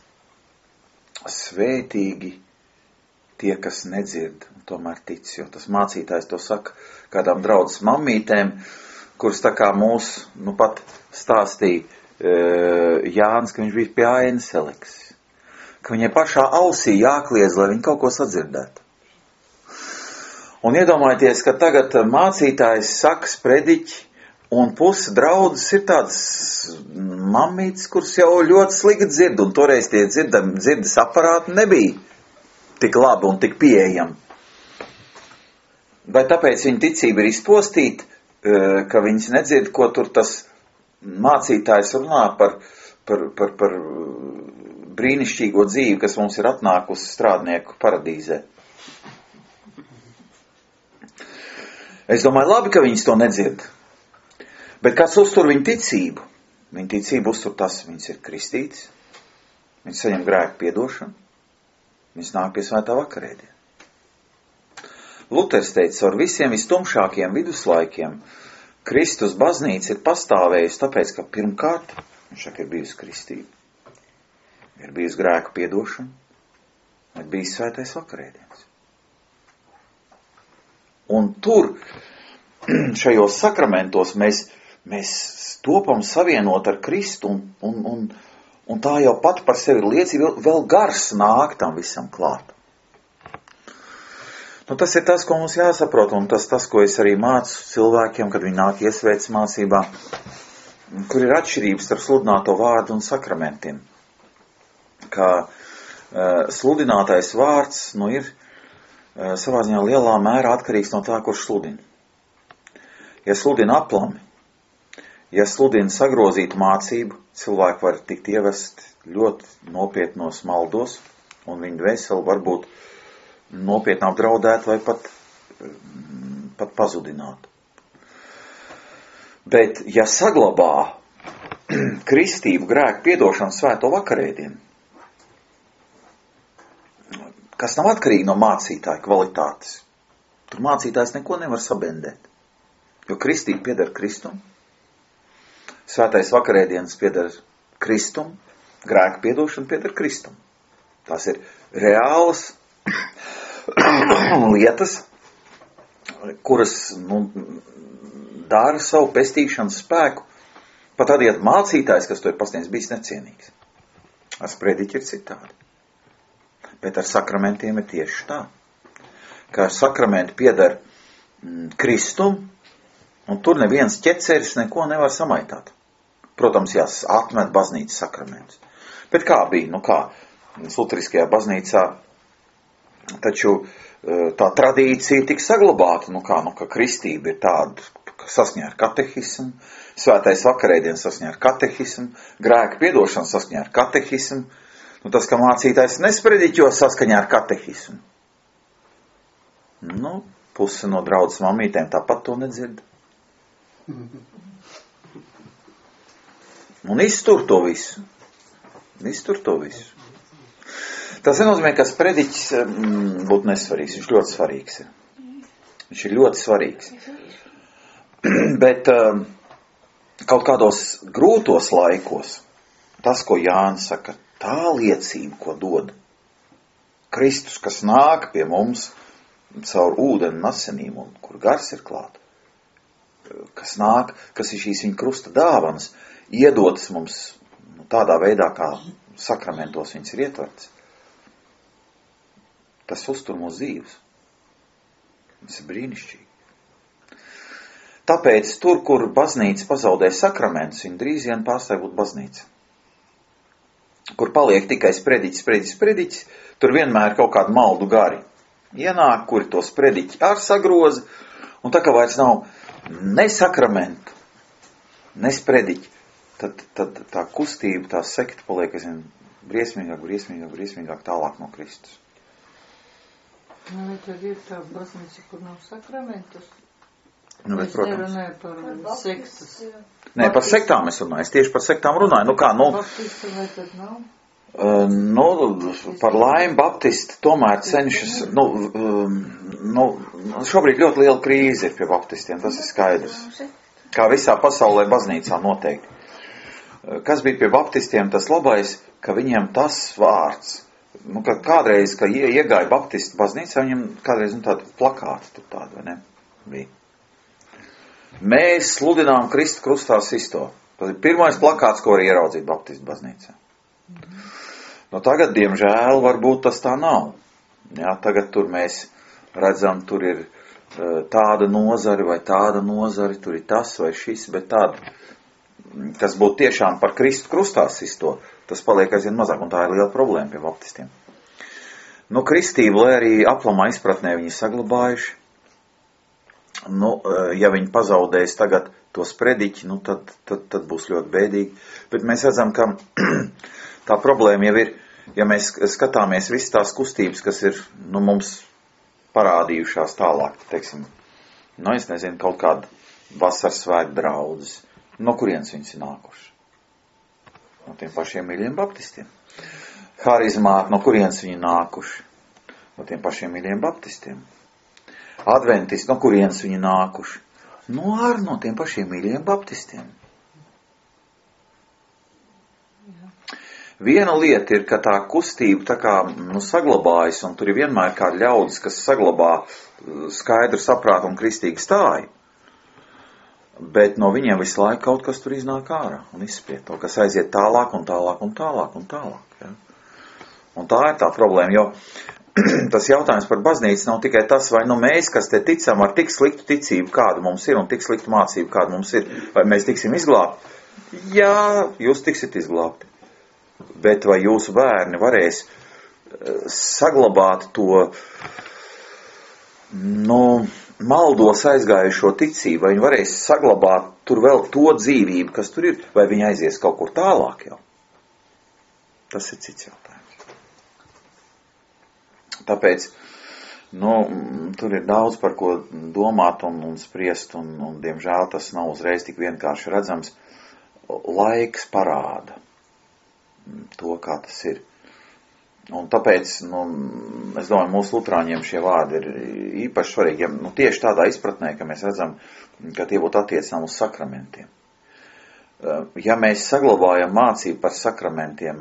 svētīgi tie, kas nedzird, un tomēr tic, jo tas mācītājs to saka kādām draudzes mammītēm, kuras tā kā mūs, pat stāstīja Jānis, ka viņš bija pie Ainas Seleks, ka viņai pašā ausī jākliedz, lai viņi kaut ko sadzirdētu. Un iedomājieties, ka tagad mācītājs saka sprediķi, un puse draudzes ir tādas mammītes, kuras jau ļoti slikti dzird, un toreiz tie dzirdes aparāti nebija tik labi un tik pieejami. Vai tāpēc viņa ticība ir izpostīta, ka viņas nedzird, ko tur tas mācītājs runā par brīnišķīgo dzīvi, kas mums ir atnākusi strādnieku paradīzē. Es domāju, labi, ka viņas to nedzird. Bet kas uztur viņu ticību? Viņa ticību uztur tas, viņas ir kristītas, viņas saņem grēku piedošanu, viņas nāk pie svētā vakarēdiena. Luters teica, ar visiem vistumšākiem viduslaikiem Kristus baznīca ir pastāvējusi, tāpēc, ka pirmkārt, viņš saka, ir bijusi kristība, ir bijusi grēku piedošana, ir bijis svētais vakarēdiens. Un tur, šajos sakramentos, mēs topam savienot ar Kristu, un tā jau pat par sevi ir liecība, vēl gars nāk tam visam klāt. Nu, tas ir tas, ko mums jāsaprot, un tas, ko es arī mācu cilvēkiem, kad viņi nāk iesvētas mācībā, kur ir atšķirības starp sludināto vārdu un sakramentiem. Kā sludinātais vārds, ir savā ziņā lielā mērā atkarīgs no tā, kurš sludina. Ja sludina aplami, ja sludina sagrozītu mācību, cilvēki var tikt ievest ļoti nopietnos maldos, un viņu dvēseli varbūt nopietni apdraudēt vai pat pazudināt. Bet, ja saglabā kristību grēku piedošanu svēto vakarēdienu, kas nav atkarīgi no mācītāja kvalitātes, tur mācītājs neko nevar sabendēt, jo kristība pieder Kristum, svētais vakarēdienas pieder Kristum, grēku piedošana pieder Kristum. Tās ir reālas lietas, kuras dara savu pestīšanas spēku, pat tad, ja mācītājs, kas to ir pasniedzis, bijis necienīgs. Ar sprediķi ir citādi. Bet ar sakramentiem ir tieši tā, ka ar sakramentu pieder Kristum, un tur neviens ķeceris neko nevar samaitāt. Protams, atmet baznīcas sakramentus. Bet kā bija? Luteriskajā baznīcā taču tā tradīcija tika saglabāta, ka kristība ir tāda, ka saskaņā ar katehismu, svētais vakarēdienas saskaņā ar katehismu, grēka piedošana saskaņā ar katehismu, tas, ka mācītājs nesprediķo saskaņā ar katehismu. Puse no draudzes mamītēm tāpat to nedzird. Un iztur to visu. Tas nenozīmē, ka sprediķis būtu nesvarīgs. Viņš ļoti svarīgs ir. Viņš ir ļoti svarīgs. Bet kaut kādos grūtos laikos, tas, ko Jānis saka, tā liecība, ko dod Kristus, kas nāk pie mums caur ūdeni un asinīm, un kur gars ir klāt, kas nāk, kas ir šīs viņa krusta dāvanas, iedotas mums tādā veidā, kā sakramentos viņas ir ietverts. Tas uztur mūsu dzīves. Tas ir brīnišķīgi. Tāpēc tur, kur baznīca pazaudē sakramentus, viņa drīz vien pārstāj būt baznīca. Kur paliek tikai sprediķis, tur vienmēr kaut kādu maldu gari. Ienāk, kuri to sprediķi ar sagroza, un tā kā vairs nav ne sakramentu, ne sprediķi, tad tā kustība, tā sekta paliek, briesmīgāk tālāk no Kristus. Tad ir tā baznīca, kur nav sakramentus. Bet, protams. Nerunāju par sektas. Nē, par sektām es runāju. Es tieši par sektām runāju. Baptisti vai tad nav? Par laimi baptisti tomēr cenšas, šobrīd ļoti liela krīze ir pie baptistiem, tas ir skaidrs. Kā visā pasaulē baznīcā noteikti. Kas bija pie baptistiem tas labais, ka viņiem tas vārds, kad kādreiz, kad iegāja baptistu baznīcā, viņam kādreiz tādu plakātu tur tādu, vai ne? Bija. Mēs sludinām Kristu krustā sisto. Tas ir pirmais plakāts, ko var ieraudzīt baptistu baznīcā. Tagad, diemžēl, varbūt tas tā nav. Jā, tagad tur mēs redzam, tur ir tāda nozari vai tāda nozari, tur ir tas vai šis, bet tāda, kas būtu tiešām par Kristu krustā sisto, tas paliek aizvien mazāk, un tā ir liela problēma pie baptistiem. Kristību, lai arī aplamā izpratnē viņi saglabājuši, ja viņi pazaudēs tagad to sprediķi, tad būs ļoti bēdīgi. Bet mēs redzam, ka tā problēma jau ir, ja mēs skatāmies visas tās kustības, kas ir mums parādījušās tālāk, teiksim, es nezinu, kaut kāda vasaras svētku draudzes, no kurienes viņas ir nākuši? No tiem pašiem mīļiem baptistiem. Harizmāti, no kurienes viņi nākuši? No tiem pašiem mīļiem baptistiem. Adventisti, no kurienes viņi nākuši? No tiem pašiem mīļiem baptistiem. Viena lieta ir, ka tā kustība tā kā saglabājas, un tur ir vienmēr kādi ļaudis, kas saglabā skaidru saprātu un kristīgu stāju. Bet no viņiem visu laiku kaut kas tur iznāk ārā un izspriet to, kas aiziet tālāk un tālāk un tālāk un tālāk. Ja? Un tā ir tā problēma, jo tas jautājums par baznīcu nav tikai tas, vai mēs, kas te ticam ar tik sliktu ticību, kāda mums ir, un tik sliktu mācību, kāda mums ir, vai mēs tiksim izglābti? Jā, jūs tiksit izglābti. Bet vai jūsu bērni varēs saglabāt to, maldos aizgājušo ticību, vai viņi varēs saglabāt tur vēl to dzīvību, kas tur ir, vai viņi aizies kaut kur tālāk jau? Tas ir cits jautājums. Tāpēc, tur ir daudz par ko domāt un spriest, un diemžēl tas nav uzreiz tik vienkārši redzams. Laiks parāda to, kā tas ir. Un tāpēc, es domāju, mūsu lutrāņiem šie vārdi ir īpaši svarīgi, ja, tieši tādā izpratnē, ka mēs redzam, ka tie būtu attiecinām uz sakramentiem. Ja mēs saglabājam mācību par sakramentiem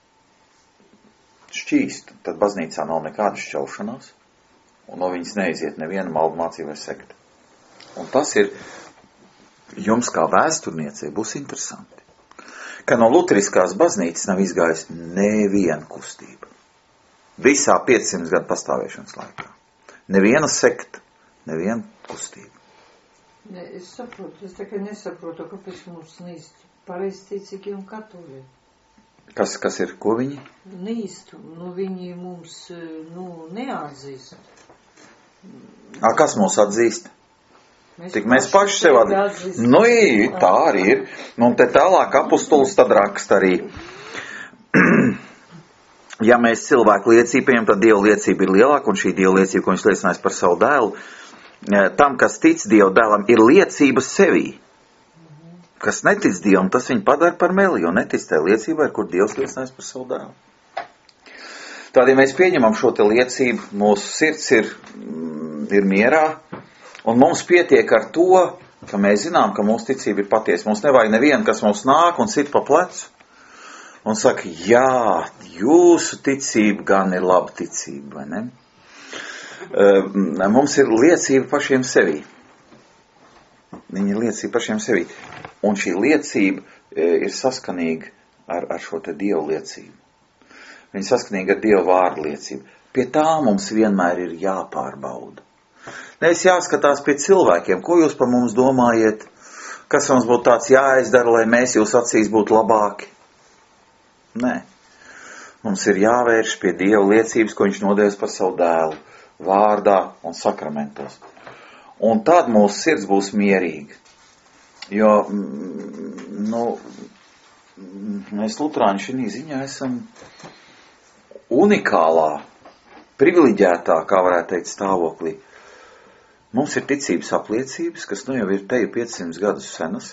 šķīst, tad baznīcā nav nekāda šķelšanās, un no viņas neiziet neviena maldu mācība vai sekta. Un tas ir jums kā vēsturniecei būs interesanti, ka no luteriskās baznīcas nav izgājusi neviena kustība. Visā 500 gadu pastāvēšanas laikā. Neviena sekta, neviena kustība. Ne, es saprotu, es tikai nesaprotu, kāpēc mums nīst pareizticīgi un katoļi. Kas ir, ko viņi? Nīst, viņi mums, neatzīst. Kas mūs atzīst? Tik mēs paši sev atzīst. Tā arī ir. Un te tālāk apustulis tad raksta arī. Ja mēs cilvēku liecību pieņem, tad Dieva liecība ir lielāka, un šī Dieva liecība, ko viņš liecinājis par savu dēlu, tam, kas tic Dieva dēlam, ir liecība sevī. Kas netic Dievam, tas viņu padara par meli, jo netic tai liecībai, kur Dievs liecinājis par savu dēlu. Tādēļ mēs pieņemam šo te liecību, mūsu sirds ir mierā, un mums pietiek ar to, ka mēs zinām, ka mūsu ticība ir patiesa. Mums nevajag nevienu, kas mums nāk un sit pa plecu. Un saka, jā, jūsu ticība gan ir laba ticība, vai ne? Mums ir liecība pašiem sevī. Viņa ir liecība pašiem sevī. Un šī liecība ir saskanīga ar šo te Dievu liecību. Viņa saskanīga ar Dievu vārdu liecību. Pie tā mums vienmēr ir jāpārbauda. Nevis jāskatās pie cilvēkiem, ko jūs par mums domājat, kas mums būtu tāds jāizdara, lai mēs jūs acīs būtu labāki. Nē, mums ir jāvērš pie Dieva liecības, ko viņš nodevis par savu dēlu, vārdā un sakramentos. Un tad mūsu sirds būs mierīga. Jo, mēs lutrāņi šī ziņā esam unikālā, privileģētā, kā varētu teikt, stāvoklī. Mums ir ticības apliecības, kas jau ir teju 500 gadus senas.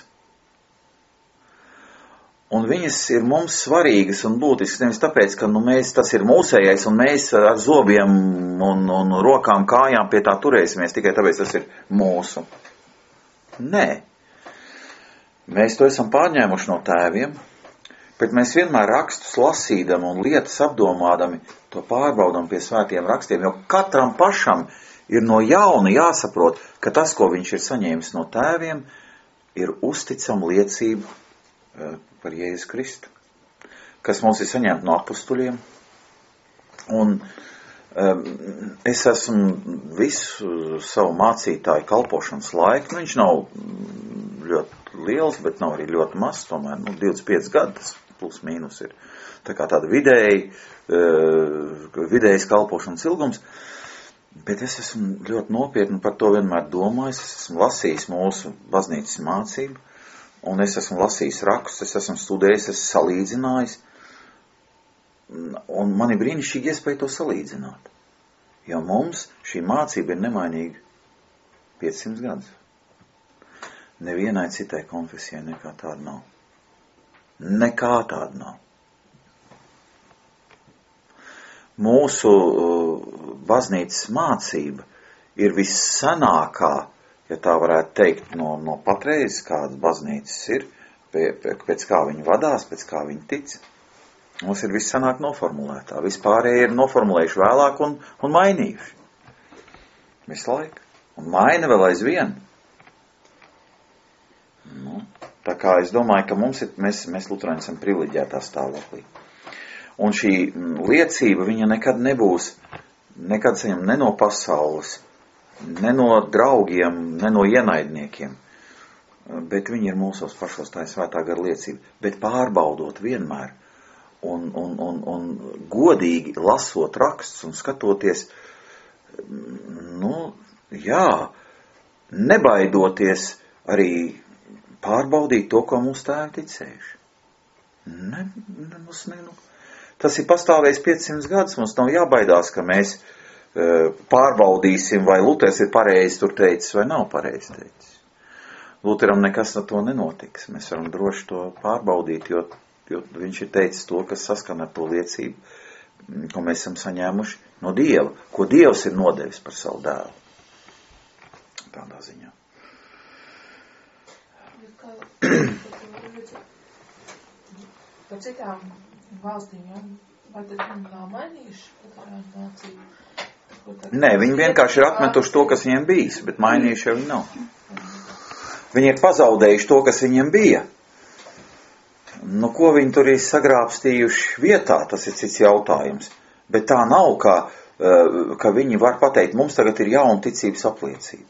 Un viņas ir mums svarīgas un būtiskas, nevis tāpēc, ka tas ir mūsējais un mēs ar zobiem un rokām, kājām pie tā turēsimies, tikai tāpēc tas ir mūsu. Nē. Mēs to esam pārņēmuši no tēviem, bet mēs vienmēr rakstus lasīdam un lietas apdomādami to pārbaudam pie svētiem rakstiem, jo katram pašam ir no jauna jāsaprot, ka tas, ko viņš ir saņēmis no tēviem, ir uzticama liecība par Jēzus Kristu, kas mums ir saņemta no apustuļiem. Un es esmu visu savu mācītāju kalpošanas laiku, viņš nav ļoti liels, bet nav arī ļoti mazs, tomēr 25 gadi, tas plus mīnus ir tā kā tāda vidējs kalpošanas ilgums, bet es esmu ļoti nopietni par to vienmēr domājis, es esmu lasījis mūsu baznīcas mācību, un es esmu lasījis rakstus, es esmu studējis, es salīdzinājis, un man ir brīnišķīgi iespēja to salīdzināt, jo mums šī mācība ir nemainīga 500 gadus. Nevienai citai konfesijai nekā tāda nav. Nekā tāda nav. mūsu baznīcas mācība ir vissanākā, ja tā varētu teikt, no patreiz, kādas baznīcas ir, pēc kā viņi vadās, pēc kā viņi tic. Mums ir vissanāk noformulētā. Vispārēji ir noformulējuši vēlāk un mainījuši. Visu laiku. Un maina vēl aizvien. Nu, tā kā es domāju, ka mēs luterāņi esam privileģētā stāvoklī. Un šī liecība, viņa nekad nebūs, nekad saņem ne no pasaules, ne no draugiem, ne no ienaidniekiem. Bet viņi ir mūsos pašos, tā ir svētā gara liecība. Bet pārbaudot vienmēr un godīgi lasot rakstus un skatoties, nebaidoties arī pārbaudīt to, ko mūsu tēvi ticējuši. Tas ir pastāvējis 500 gadus, mums nav jābaidās, ka mēs pārbaudīsim, vai Luters ir pareizi tur teicis vai nav pareizi teicis. Luteram nekas ar to nenotiks. Mēs varam droši to pārbaudīt, jo viņš ir teicis to, kas saskana ar to liecību, ko mēs esam saņēmuši no Dieva, ko Dievs ir nodevis par savu dēlu. Tādā ziņā. Par citām valstīm, vai tad viņi nav mainījuši luterāņu mācību? Nē, viņi vienkārši ir atmetuši to, kas viņiem bijis, bet mainījuši jau viņi nav. Viņi ir pazaudējuši to, kas viņiem bija. Nu, ko viņi tur ir sagrābstījuši vietā, tas ir cits jautājums. Bet tā nav, ka viņi var pateikt, mums tagad ir jauna ticības apliecība.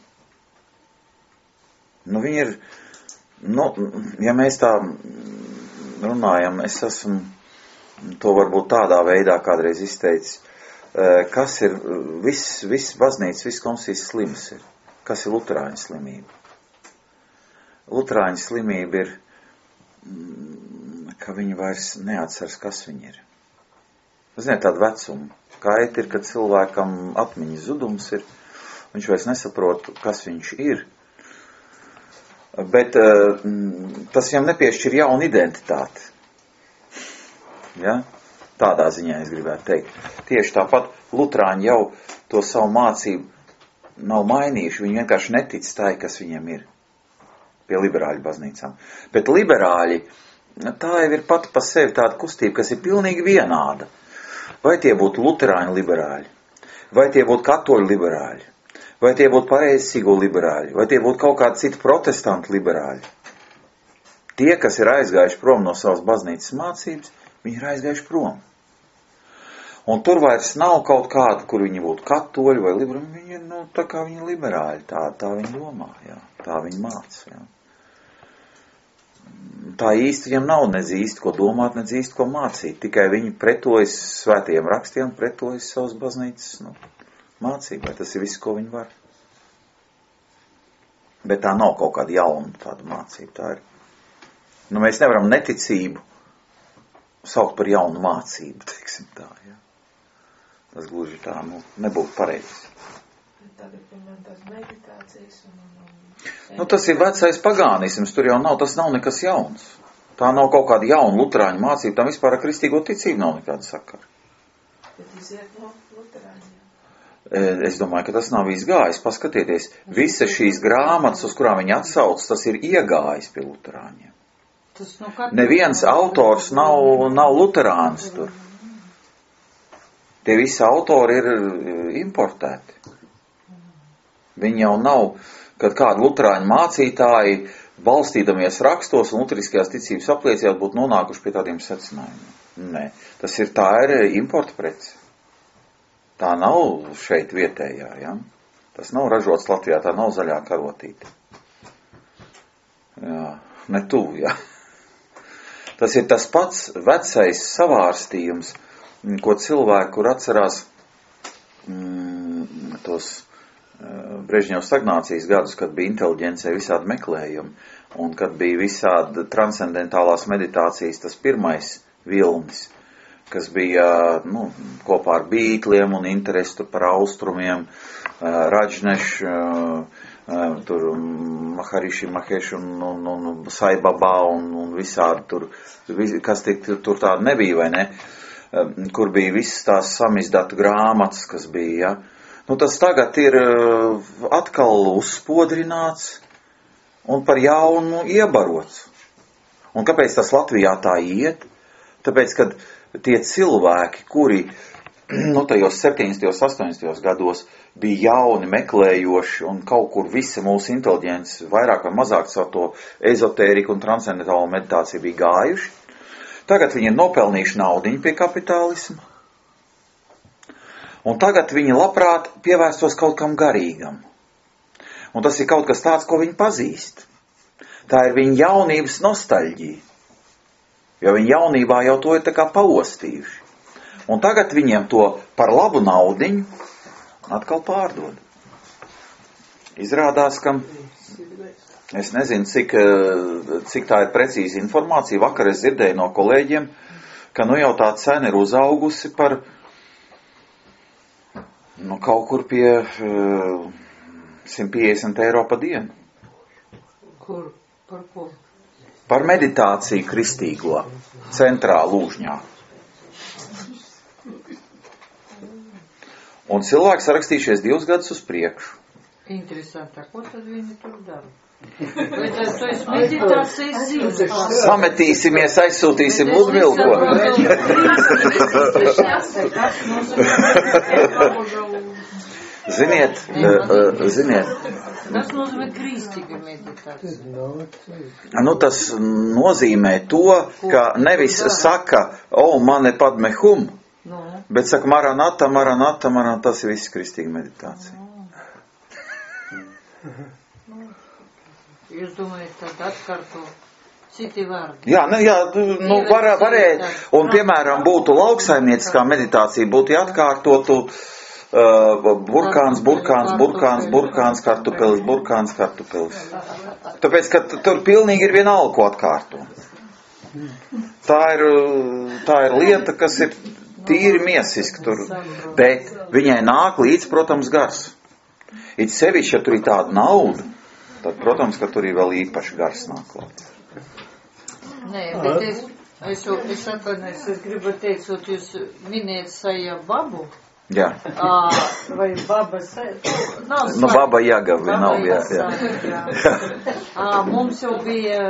Nu, viņi ir, ja mēs tā runājam, es esmu to varbūt tādā veidā kādreiz izteicis, kas ir viss baznīcas, viss konfesijas slims ir. Kas ir luterāņu slimība? Luterāņu slimība ir, ka viņi vairs neatceras, kas viņi ir. Ziniet, tādu vecumu. Kaita ir, kad cilvēkam atmiņas zudums ir, viņš vairs nesaprot, kas viņš ir. Bet tas viņam nepiešķir jaunu identitāti. Ja? Tādā ziņā es gribētu teikt. Tieši tāpat luterāņi jau to savu mācību nav mainījuši. Viņi vienkārši netic tai, kas viņiem ir. Pie liberāļu baznīcām. Bet liberāļi, tā jau ir pati pa sevi tāda kustība, kas ir pilnīgi vienāda. Vai tie būtu luterāņu liberāļi, vai tie būtu katoļu liberāļi, vai tie būtu pareizsīgo liberāļi, vai tie būtu kaut kādi citi protestantu liberāļi. Tie, kas ir aizgājuši prom no savas baznīcas mācības, viņi ir aizgājuši prom. Un tur vairs nav kaut kāda, kur viņi būtu katoļi vai liberāļi, viņi ir, tā kā viņi liberāļi, tā viņi domā, jā, tā viņi māca, jā. Tā īsti viņam nav nedz īsti, ko domāt, nedz īsti, ko mācīt. Tikai viņi pretojas svētajiem rakstiem, pretojas savas baznīcas mācībai. Tas ir viss, ko viņi var. Bet tā nav kaut kāda jauna tāda mācība. Tā ir. Mēs nevaram neticību saukt par jaunu mācību, teiksim tā. Ja? Tas gluži tā nebūtu pareizi. Tagad, piemēram, tās meditācijas tas ir vecais pagānisms, tur jau nav, tas nav nekas jauns. Tā nav kaut kāda jauna luterāņu mācība, tam vispār ar kristīgo ticību nav nekāda sakara. Bet iziet no luterāņiem. Es domāju, ka tas nav izgājis. Paskatieties, visas šīs grāmatas, uz kurām viņi atsauc, tas ir iegājis pie luterāņiem. Neviens autors nav luterāns tur. Tie visi autori ir importēti. Viņi jau nav, kad kādi luterāņu mācītāji, balstīdamies rakstos un luteriskajās ticības apliecībās, būtu nonākuši pie tādiem secinājumiem. Nē, tā ir importa prece. Tā nav šeit vietējā, ja? Tas nav ražots Latvijā, tā nav zaļā karotīte. Jā, ne tuvu, ja? Tas ir tas pats vecais savārstījums, ko cilvēki, kur atcerās tos Brežņeva stagnācijas gadus, kad bija inteliģencē visādi meklējumi, un kad bija visādi transcendentālās meditācijas, tas pirmais vilnis, kas bija kopā ar Bītliem un interesi par austrumiem, Raģneš, tur Mahariši Maheš un Saibabā un visādi tur, kas tur tāda nebija, vai ne? kur bija visas tās samizdatu grāmatas, kas bija, ja. Nu, tas tagad ir atkal uzspodrināts un par jaunu iebarots. Un kāpēc tas Latvijā tā iet? Tāpēc, kad tie cilvēki, kuri, nu, tajos 70. 80. gados bija jauni, meklējoši un kaut kur visa mūsu inteliģents vairāk vai mazāk savu to ezotēriku un transcendentālo meditāciju bija gājuši, tagad viņi ir nopelnījuši naudiņu pie kapitālisma. Un tagad viņi labprāt pievērstos kaut kam garīgam. Un tas ir kaut kas tāds, ko viņi pazīst. Tā ir viņa jaunības nostalģija. Jo viņi jaunībā jau to ir tā kā paostījuši. Un tagad viņiem to par labu naudiņu atkal pārdod. Izrādās, ka es nezinu, cik tā ir precīza informācija. Vakar es dzirdēju no kolēģiem, ka nu jau tā cena ir uzaugusi par kaut kur pie 150 eiro pa dienu. Kur? Par ko? Par meditāciju kristīgo centrā Lūžņā. Un cilvēki sarakstījušies 2 gadus uz priekšu. Interesanti, ko tad viņi tur dara? Vai tas tu esi meditācijas zīmes? Sametīsimies, aizsūtīsim Ludmilko. Ziniet. Tas nozīmē kristīga meditācija. Nu, tas nozīmē to, ka nevis saka, mane padme hum, bet saka maranata, maranata, maranata, tas ir viss kristīga meditācija. Jūs domājat, tad atkārto citi vārdi? Jā, varēja. Un, piemēram, būtu lauksaimnieciskā meditācija, būtu jāatkārtotu burkāns, kartupelis. Tāpēc, ka tur pilnīgi ir vienalga, ko atkārto. Tā ir lieta, kas ir tīri miesiski tur, bet viņai nāk līdz, protams, gars. It sevišķi, ja tur ir tāda nauda, tad, protams, ka tur ir vēl īpaši gars nāk klāt. Nē, bet es atvainojos, es gribu teicot, jūs minējat Saja babu. Jā. Vai baba nav nu, baba Jagavi nav, jā. Mums jau bija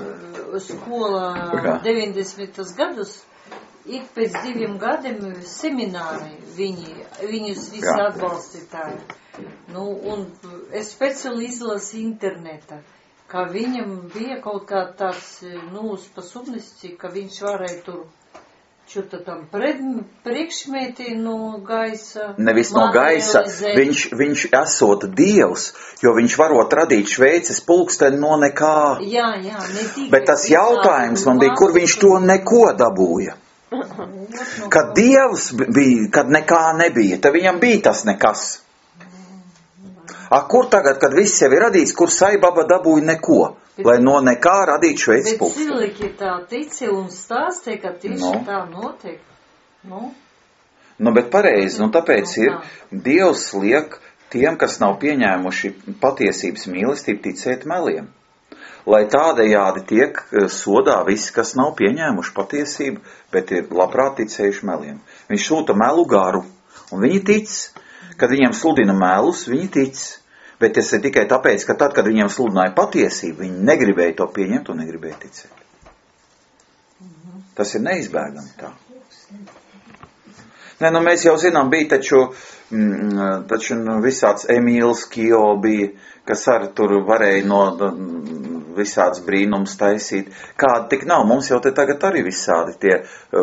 skola 90. gadus, ik pēc 2 gadiem semināri viņus visi atbalstītāji. Nu, un es speciāli izlasu internetā, ka viņam bija kaut kā tāds, spasubnosti, ka viņš varēja tur čo-то tam priekšmeti no gaisa. Nevis no gaisa, viņš esot Dievs, jo viņš varot radīt Šveices pulksteni no nekā. Jā, ne tikai. Bet tas jautājums man bija, kur viņš to neko dabūja. Kad Dievs bija, kad nekā nebija, tad viņam bija tas nekas. Kur tagad, kad viss jau ir radīts, kur Saibaba dabūja neko, lai no nekā radītu Šveices pulksteni? Bet cilvēki tā tici un stāstīja, ka tieši tā notiek. Bet pareizi, tāpēc ir Dievs liek tiem, kas nav pieņēmuši patiesības mīlestību, ticēt meliem. Lai tādējādi tiek sodā visi, kas nav pieņēmuši patiesību, bet ir labprāt ticējuši meliem. Viņš sūta melu garu, un viņi tic. Kad viņiem sludina melus, viņi tic. Bet tas ir tikai tāpēc, ka tad, kad viņiem sludināja patiesību, viņi negribēja to pieņemt un negribēja ticēt. Tas ir neizbēgami tā. Mēs jau zinām, bija taču visāds Emīls Kio bija, kas arī tur varēja no visāds brīnums taisīt. Kādi tik nav, mums jau te tagad arī visādi tie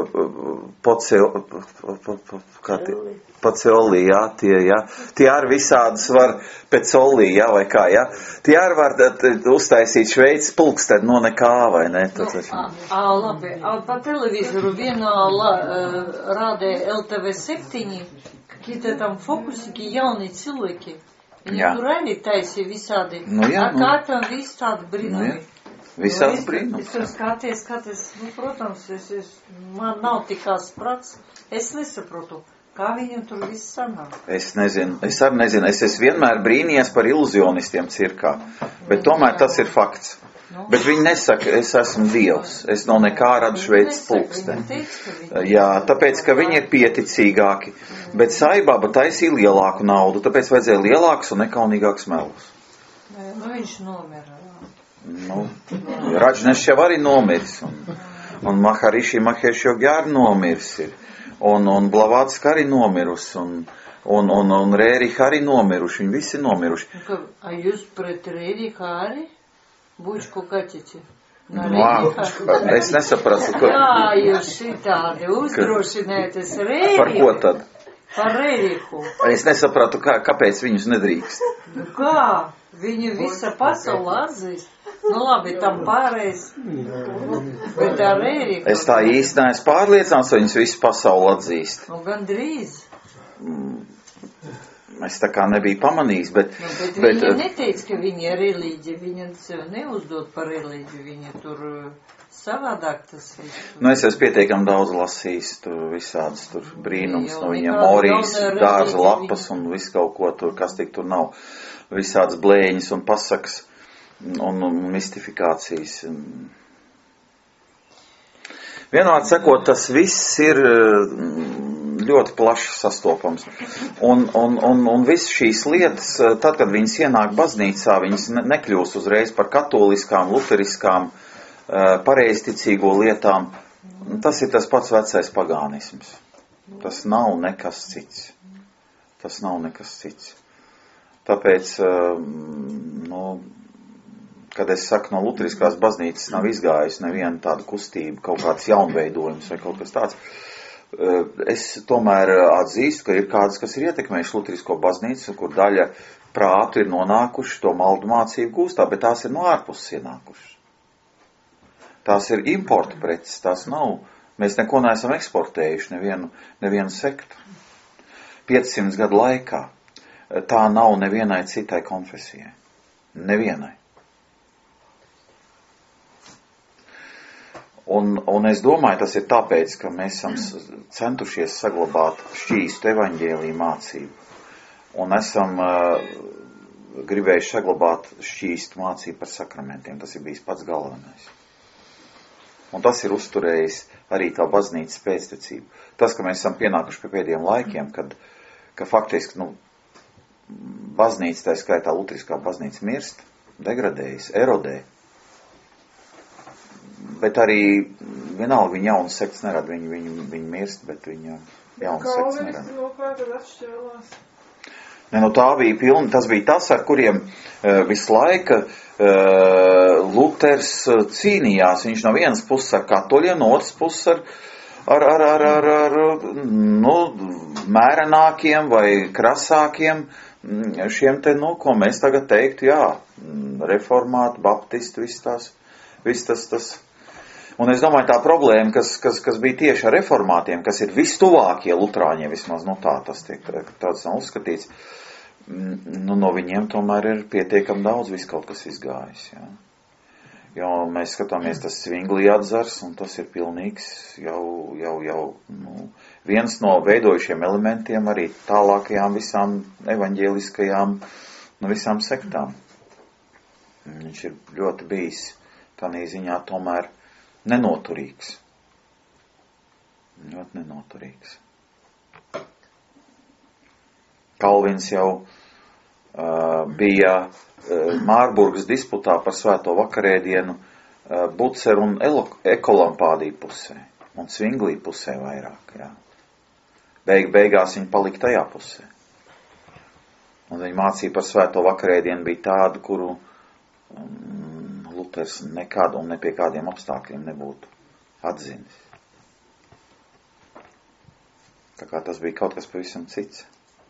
paceolī, jā, tie arī visādas var pecolī, jā, vai kā, jā. Tie arī var uztaisīt Šveices pulksteni no nekā, vai ne? Labi, pa televizoru vienā rādē LTV7, какие-то там фокусики, jauni cilvēki. Viņi tur arī taisīja visādi. Kā tam viss tādi brīnumi. Visāds brīnums. Es skaties, protams, man nav tikās prats. Es nesaprotu, kā viņam tur viss sanāk. Es nezinu, es vienmēr brīnījies par iluzionistiem cirkā. Bet tomēr tas ir fakts. Bet viņi nesaka, es esmu Dievs, es no nekā radu šveicis pulksteni. Jā, tāpēc, ka viņi ir pieticīgāki, bet Saibaba taisīja lielāku naudu, tāpēc vajadzēja lielāks un nekaunīgāks melus. Viņš nomira. Raģnešs jau arī nomiris, un Mahariši Mahesh Yogi nomiris ir, un Blavatsky arī nomirus, un Rērika arī nomiruši, viņi visi nomiruši. A jūs pret Rērika arī? Bučku kaķiķi? Es nesaprastu, ko... Jā, jūs šitādi uzdrošināties Rēriku. Par ko tad? Par Rēriku. Es nesapratu, kāpēc viņus nedrīkst. Kā? Viņu visa pasaule atzīst. Labi, tam pārējais. Bet ar Rēriku. Es tā īsti neesmu pārliecināts, vai viņus visu pasauli atzīst. Gandrīz. Es tā kā nebiju pamanījis, bet viņi neteica, ka viņi ir reliģija, viņi sev neuzdod par reliģiju, viņi tur savādāk tas ir. Es esmu pietiekami daudz lasījis, tur visādas tur brīnums, no viņiem morijas, dārza lapas un visu kaut ko tur, kas tik tur nav, visādas blēņas un pasakas un mistifikācijas. Vienmēr sakot, tas viss ir ļoti plaši sastopams. Un viss šīs lietas, tad, kad viņas ienāk baznīcā, viņas nekļūst uzreiz par katoliskām, luteriskām, pareizticīgo lietām. Tas ir tas pats vecais pagānisms. Tas nav nekas cits. Tāpēc, kad es saku, no luteriskās baznīcas nav izgājis neviena tāda kustība, kaut kāds jaunveidojums vai kaut kas tāds, es tomēr atzīstu, ka ir kādas, kas ir ietekmējuši luterisko baznīcu, kur daļa prātu ir nonākuši to maldu mācību gūstā, bet tās ir no ārpuses ienākušas. Tās ir importa preces, tās nav. Mēs neko neesam eksportējuši, nevienu sektu. 500 gadu laikā tā nav nevienai citai konfesijai. Nevienai. Un es domāju, tas ir tāpēc, ka mēs esam centušies saglabāt šķīstu evaņģēliju mācību. Un esam gribējuši saglabāt šķīstu mācību par sakramentiem. Tas ir bijis pats galvenais. Un tas ir uzturējis arī tā baznīcas pēctecību. Tas, ka mēs esam pienākuši pie pēdējiem laikiem, ka faktiski, baznīca, tā skaitā luteriskā baznīca mirst, degradējas, erodē. Bet arī vienalga viņa jaunas sekts nerad, viņi mirst, bet viņa jaunas sekts nerad. No kā tad atšķēlās? Tā bija pilna, tas bija tas, ar kuriem visu laiku Luters cīnījās. Viņš no vienas puses ar katoļiem, no otras puses ar mērenākiem vai krasākiem šiem te, ko mēs tagad teiktu, reformāti, baptisti, viss tas. Un es domāju, tā problēma, kas bija tieši ar reformātiem, kas ir vistuvākie lutrāņiem, vismaz, tas tiek tāds nav uzskatīts, no viņiem tomēr ir pietiekami daudz viss kaut kas izgājis, jā. Jo mēs skatāmies, tas Zwingli atzars, un tas ir pilnīgs jau viens no veidojušiem elementiem arī tālākajām visām evaņģēliskajām, visām sektām. Viņš ir ļoti bijis tādā ziņā tomēr nenoturīgs. Ļoti nenoturīgs. Kalvins jau bija Mārburgas disputā par svēto vakarēdienu Buceru un Ekolampādī pusē un Zwinglī pusē vairāk. Jā. Beigās viņi palika tajā pusē. Un viņa mācība par svēto vakarēdienu bija tāda, kuru Luters nekad un ne pie kādiem apstākļiem nebūtu atzinis. Tā kā tas bija kaut kas pavisam cits.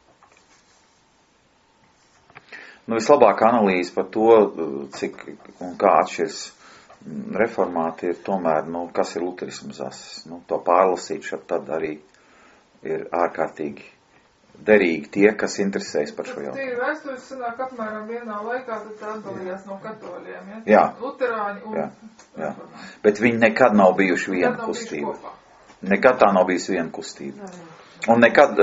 Vislabākā analīze par to, cik un kā atšķirs reformāti, ir tomēr, kas ir luterisms asis. To pārlasīt šad tad arī ir ārkārtīgi derīgi tie, kas interesējas par šo jautājumu. Tie vēstures sanāk apmēram vienā laikā, tad tā atdalījās no katoļiem, ja? Jā. Luterāņi un reformāti. Bet viņi nekad nav bijuši viena kustība. Nekad tā nav bijusi viena kustība. Un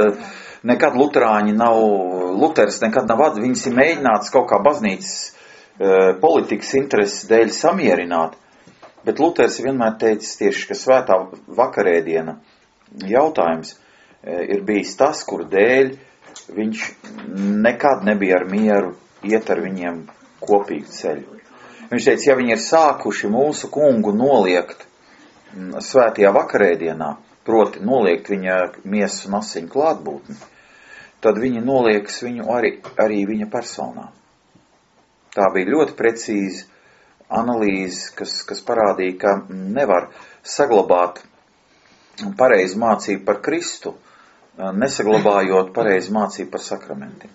nekad luterāņi nav, Luters nekad nav, viņas ir mēģināts kaut kā baznīcas politikas intereses dēļ samierināt, bet Luters vienmēr teicis tieši, ka svētā vakarēdiena jautājums ir bijis tas, kur dēļ viņš nekad nebija ar mieru iet ar viņiem kopīgu ceļu. Viņš teica, ja viņi ir sākuši mūsu kungu noliegt svētajā vakarēdienā, proti noliegt viņa miesas un asiņu klātbūtni, tad viņi noliekas viņu arī viņa personā. Tā bija ļoti precīza analīze, kas parādīja, ka nevar saglabāt pareizu mācību par Kristu, nesaglabājot pareizu mācību par sakramentiem.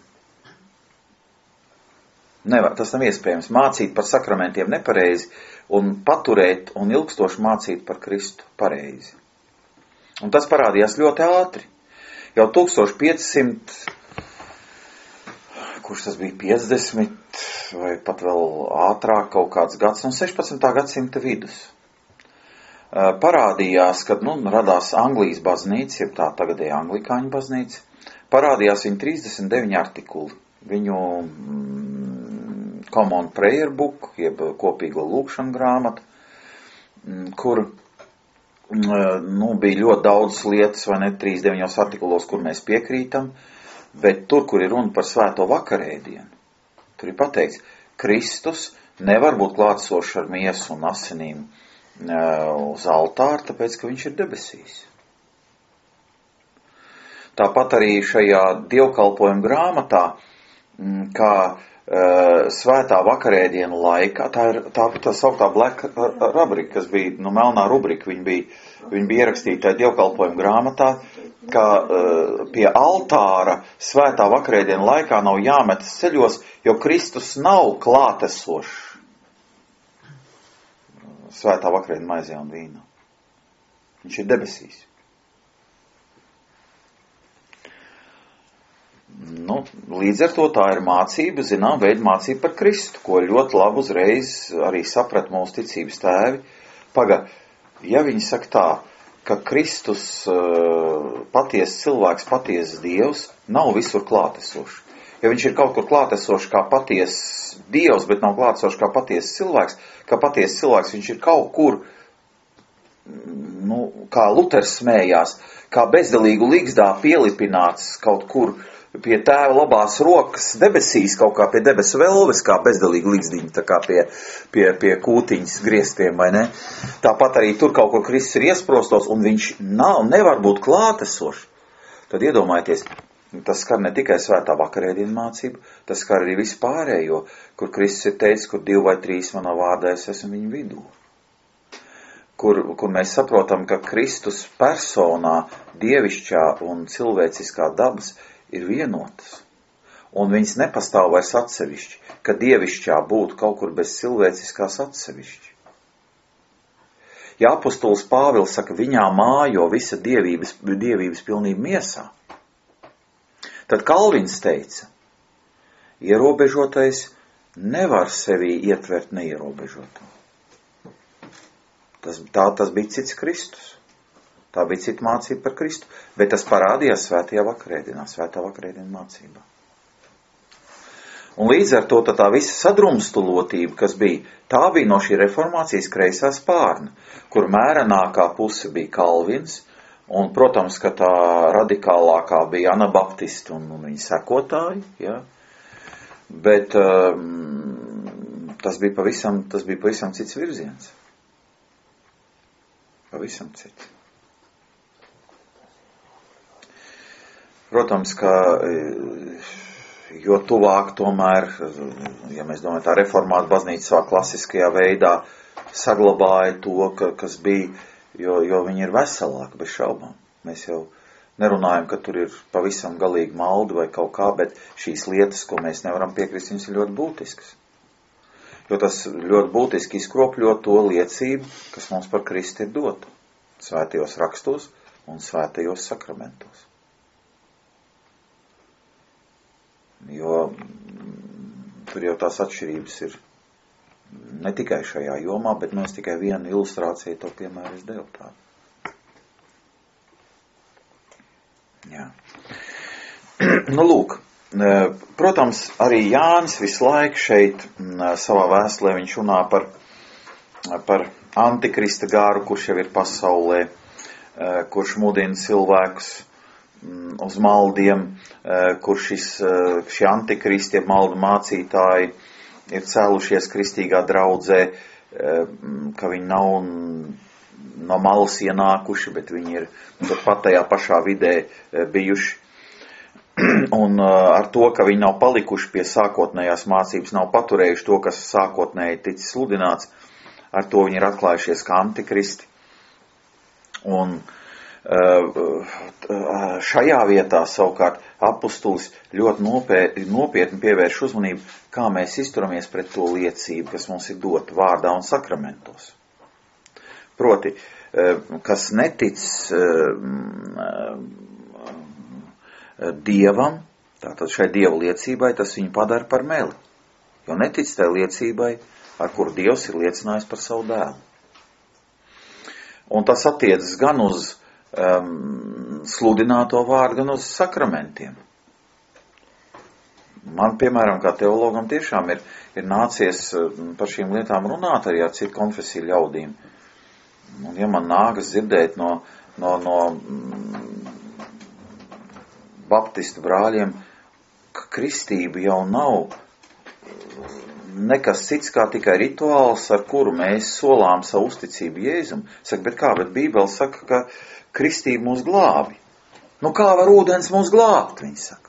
Nevar, tas nav iespējams. Mācīt par sakramentiem nepareizi un paturēt un ilgstoši mācīt par Kristu pareizi. Un tas parādījās ļoti ātri. Jau 1500, kurš tas bija 50 vai pat vēl ātrāk kaut kāds gads, 16. gadsimta vidus. Parādījās, kad radās Anglijas baznīca, jeb tā tagadēja anglikāņu baznīca, parādījās viņa 39 artikuli, viņu Common Prayer Book, jeb kopīgo lūkšanu grāmatu, kur bija ļoti daudz lietas, vai ne, 39 artikulos, kur mēs piekrītam, bet tur, kur ir runa par svēto vakarēdienu, tur ir pateikts, Kristus nevar būt klātsošs ar miesu un asinīm uz altāra, tāpēc, ka viņš ir debesīs. Tāpat arī šajā dievkalpojuma grāmatā, kā svētā vakarēdienu laikā, tā sauktā Black rubrika, kas bija, melnā rubrika, viņa bija ierakstīta tajā dievkalpojuma grāmatā, ka pie altāra svētā vakarēdienu laikā nav jāmetas ceļos, jo Kristus nav klātesošs svētā vakarēdienu maizē un vīnā. Viņš ir debesīs. Līdz ar to tā ir mācība, zinām, veidu mācība par Kristu, ko ļoti labi uzreiz arī saprat mūsu ticības tēvi. Ja viņi saka tā, ka Kristus patiesas cilvēks, patiesas Dievs, nav visur klātesošs. Ja viņš ir kaut kur klātesošs kā patiesas Dievs, bet nav klātesošs kā patiesas cilvēks, viņš ir kaut kur, kā Luters smējās, kā bezdelīgu ligzdā pielipināts kaut kur pie tēva labās rokas debesīs, kaut kā pie debesu velves, kā bezdelīgi līgzdiņi, tā kā pie kūtiņas griestiem, vai ne? Tāpat arī tur kaut kur Kristus ir iesprostos, un viņš nevar būt klātesošs. Tad iedomājieties, tas skar ne tikai svētā vakarēdienu mācību, tas skar arī visu pārējo, kur Kristus ir teicis, kur 2 vai 3 manā vārdā es esmu viņu vidū. Kur mēs saprotam, ka Kristus personā dievišķā un cilvēciskā dabas ir vienotas, un viņas nepastāv vairs atsevišķi, ka dievišķā būtu kaut kur bez cilvēciskās atsevišķi. Ja apostols Pāvils saka, viņā mājo visa dievības pilnība miesā, tad Kalvins teica, ierobežotais nevar sevī ietvert neierobežoto. Tas bija cits Kristus. Tā bija cita mācība par Kristu, bet tas parādījās svētajā vakarēdienā, svētā vakarēdienu mācībā. Un līdz ar to tā visa sadrumstulotība, kas bija, tā bija no šī reformācijas kreisā spārna, kur mērenākā puse bija Kalvins, un, protams, ka tā radikālākā bija anabaptisti un viņa sekotāji, ja? Bet tas bija pavisam cits virziens. Pavisam cits. Protams, ka jo tuvāk tomēr, ja mēs domājam, tā reformāta baznīca savā klasiskajā veidā saglabāja to, kas bija, jo viņi ir veselāki, bez šaubām. Mēs jau nerunājam, ka tur ir pavisam galīgi maldi vai kaut kā, bet šīs lietas, ko mēs nevaram piekrist, viņas ir ļoti būtiskas. Jo tas ļoti būtiski izkropļo to liecību, kas mums par Kristu ir dota svētajos rakstos un svētajos sakramentos. Jo tur jau tās atšķirības ir ne tikai šajā jomā, bet mēs tikai vienu ilustrāciju to piemēru es devu tādu. Jā. Lūk, Protams, arī Jānis visu laiku šeit savā vēstulē viņš runā par antikrista gāru, kurš jau ir pasaulē, kurš mudina cilvēkus uz maldiem, kur šie antikristi, maldu mācītāji ir cēlušies kristīgā draudzē, ka viņi nav no malas ienākuši, bet viņi ir pat tajā pašā vidē bijuši. Un ar to, ka viņi nav palikuši pie sākotnējās mācības, nav paturējuši to, kas sākotnēji ticis sludināts, ar to viņi ir atklājušies kā antikristi. Un šajā vietā savukārt apustulis ļoti nopietni pievērš uzmanību, kā mēs izturamies pret to liecību, kas mums ir dota vārdā un sakramentos. Proti, kas netic Dievam, tātad šai Dieva liecībai, tas viņu padara par meli. Jo netic tai liecībai, ar kuru Dievs ir liecinājis par savu dēlu. Un tas attiecas gan uz sludināto vārdu, gan uz sakramentiem. Man, piemēram, kā teologam tiešām ir nācies par šīm lietām runāt arī ar citu konfesiju ļaudīm. Un ja man nākas dzirdēt no baptistu brāļiem, ka kristība jau nav nekas cits kā tikai rituāls, ar kuru mēs solām savu uzticību Jēzum. Saka, bet Bībele saka, ka kristība mūs glābi. Nu kā var ūdens mūs glābt, viņi saka.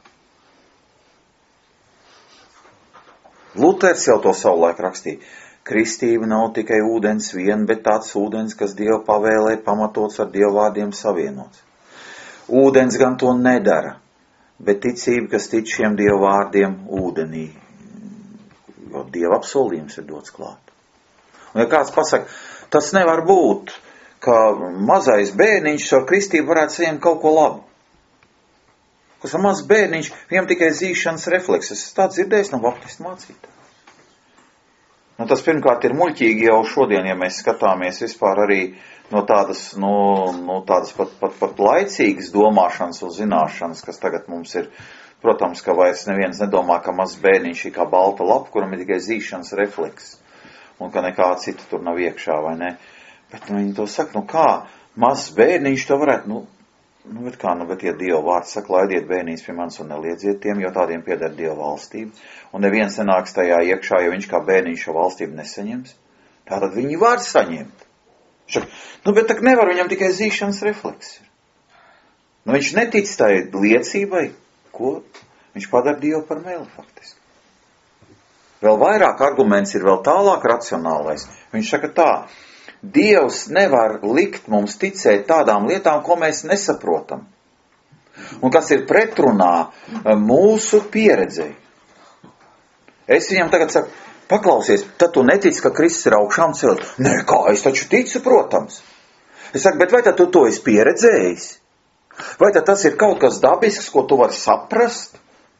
Luters jau to savulaik rakstīja. Kristība nav tikai ūdens vien, bet tāds ūdens, kas Dieva pavēlē pamatots ar Dieva vārdiem savienots. Ūdens gan to nedara, bet ticība, kas tic šiem Dieva vārdiem ūdenī, jo Dieva apsolījums ir dots klāt. Un ja kāds pasaka, tas nevar būt, ka mazais bērniņš ar kristību varētu saņemt kaut ko labu. Kas ir mazs bērniņš, viņam tikai zīšanas reflekses. Es tā dzirdējis no baptistu mācītājiem. Nu, tas pirmkārt ir muļķīgi jau šodien, ja mēs skatāmies vispār arī no tādas, tādas pat laicīgas domāšanas un zināšanas, kas tagad mums ir. Protams, ka vairs neviens nedomā, ka mazs bērniņš ir kā balta lapa, kuram ir tikai zīšanas refleks, un ka nekā cita tur nav iekšā, vai ne? Bet viņi to saka, kā mazs bērniņš to varētu, bet ja Dieva vārds saka, laidiet bērnīs pie manis un neliedziet tiem, jo tādiem pieder Dieva valstība, un neviens nenāks tajā iekšā, jo viņš kā bērniņš šo valstību nesaņems, tātad viņi var saņemt. Bet tak nevar, viņam tikai zīšanas refleks. Viņš netic tai liecībai, ko viņš padara Dievu par meli faktiski. Vēl vairāk arguments ir vēl tālāk racionālais. Viņš saka tā, Dievs nevar likt mums ticēt tādām lietām, ko mēs nesaprotam. Un kas ir pretrunā mūsu pieredzei. Es viņam tagad saku, paklausies, tad tu netici, ka Kristus ir augšām celts? Nē, kā, es taču ticu, protams. Es saku, bet vai tad tu to esi pieredzējis? Vai tad tas ir kaut kas dabisks, ko tu vari saprast?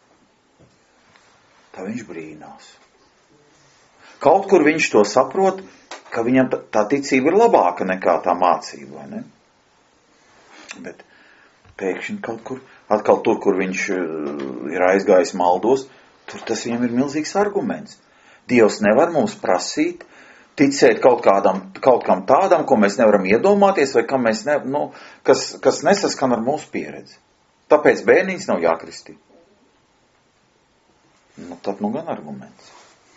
Tā viņš brīnās. Kaut kur viņš to saprot, ka viņam tā ticība ir labāka nekā tā mācība, vai ne? Bet pēkšņi kaut kur, atkal tur, kur viņš ir aizgājis maldos, tur tas viņam ir milzīgs arguments. Dievs nevar mums prasīt, ticēt kaut kam tādam, ko mēs nevaram iedomāties, vai kam mēs kas nesaskan ar mūsu pieredzi. Tāpēc bērniņš nav jākristī. Tad gan arguments.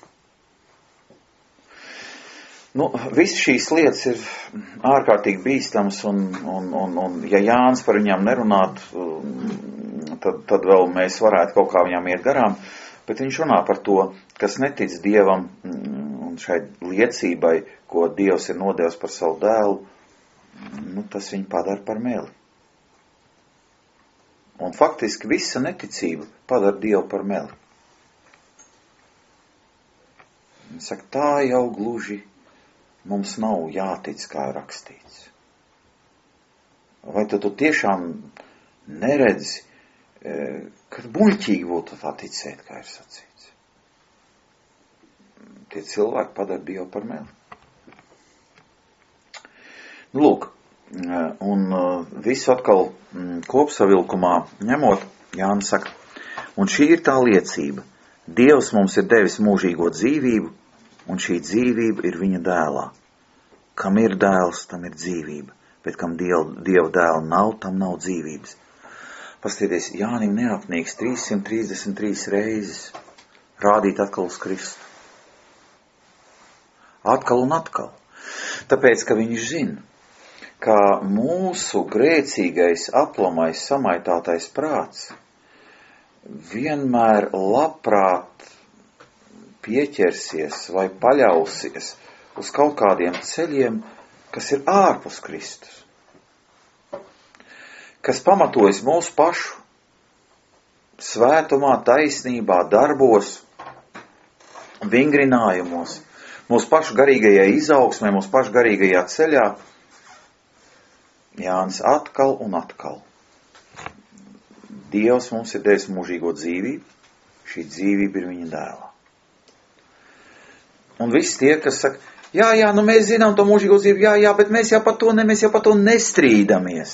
Viss šīs lietas ir ārkārtīgi bīstams, un ja Jānis par viņām nerunātu, tad vēl mēs varētu kaut kā viņām iet garām, bet viņš runā par to, kas netic Dievam un šai liecībai, ko Dievs ir nodevis par savu dēlu, tas viņu padara par meli. Un faktiski visa neticība padara Dievu par meli. Viņš saka, tā jau gluži mums nav jātic, kā ir rakstīts. Vai tu tiešām neredzi, ka muļķīgi būtu tā ticēt, kā ir sacīts? Tie cilvēki padara Dievu par meli. Lūk, un visu atkal kopsavilkumā ņemot, Jānis saka, Un šī ir tā liecība. Dievs mums ir devis mūžīgo dzīvību, un šī dzīvība ir viņa dēlā. Kam ir dēls, tam ir dzīvība, bet kam Dieva dēla nav, tam nav dzīvības. Pastieties, Jānim neapnīks 333 reizes rādīt atkal uz Kristu. Atkal un atkal. Tāpēc, ka viņš zina, ka mūsu grēcīgais, aplamais, samaitātais prāts vienmēr labprāt pieķersies vai paļausies uz kaut kādiem ceļiem, kas ir ārpus Kristus, kas pamatojas mūsu pašu svētumā, taisnībā, darbos, vingrinājumos, mūsu pašu garīgajā izaugsmē, mūsu pašu garīgajā ceļā. Jānis atkal un atkal. Dievs mums ir devis mūžīgo dzīvību, šī dzīvība ir viņa dēlā. Un visi tie, kas saka, jā, nu mēs zinām to mūžīgo dzīvību, jā, bet mēs jau par to nestrīdamies.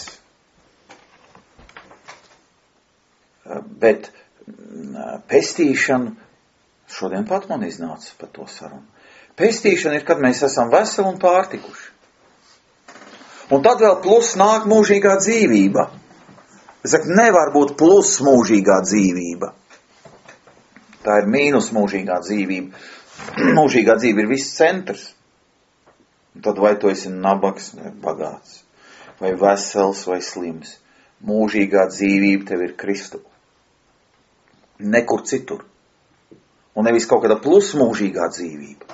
Bet pestīšana, šodien pat man iznāca par to sarunu. Pestīšana ir, kad mēs esam veseli un pārtikuši. Un tad vēl plus nāk mūžīgā dzīvība. Es saku, nevar būt plus mūžīgā dzīvība. Tā ir mīnus mūžīgā dzīvība. Mūžīgā dzīve ir viss centrs. Un tad vai tu esi nabags vai bagāts, vai vesels vai slims. Mūžīgā dzīvība tev ir Kristu. Nekur citur. Un nevis kaut kāda plus mūžīgā dzīvība.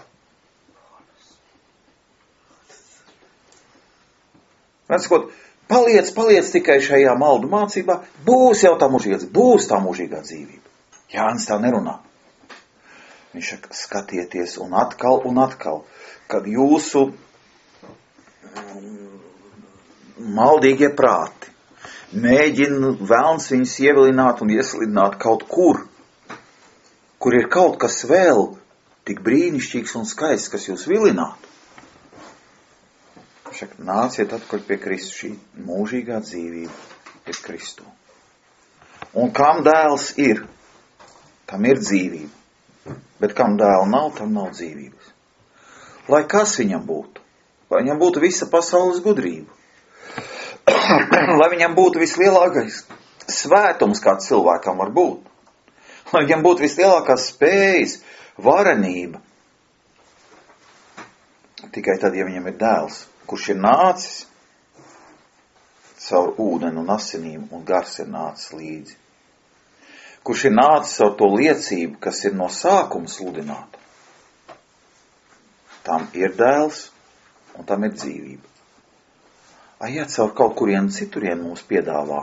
Sakot, paliec tikai šajā maldu mācībā, būs jau tā mūžīgā dzīvība. Jānis tā nerunā. Viņš saka, skatieties un atkal, kad jūsu maldīgie prāti mēģina velns viņus ievilināt un ieslidināt kaut kur ir kaut kas vēl tik brīnišķīgs un skaists, kas jūs vilinātu. Nāciet atpakaļ pie Kristu, šī mūžīgā dzīvība ir Kristu. Un kam dēls ir, tam ir dzīvība, bet kam dēla nav, tam nav dzīvības. Lai kas viņam būtu? Lai viņam būtu visa pasaules gudrība. Lai viņam būtu vislielākais svētums, kāds cilvēkam var būt. Lai viņam būtu vislielākās spējas, varenība. Tikai tad, ja viņam ir dēls, kurš ir nācis caur ūdeni un asinīm, un gars ir nācis līdzi. Kurš ir nācis caur to liecību, kas ir no sākuma sludināta. Tam ir dēls, un tam ir dzīvība. Ja caur kaut kurien citurien mūs piedāvā,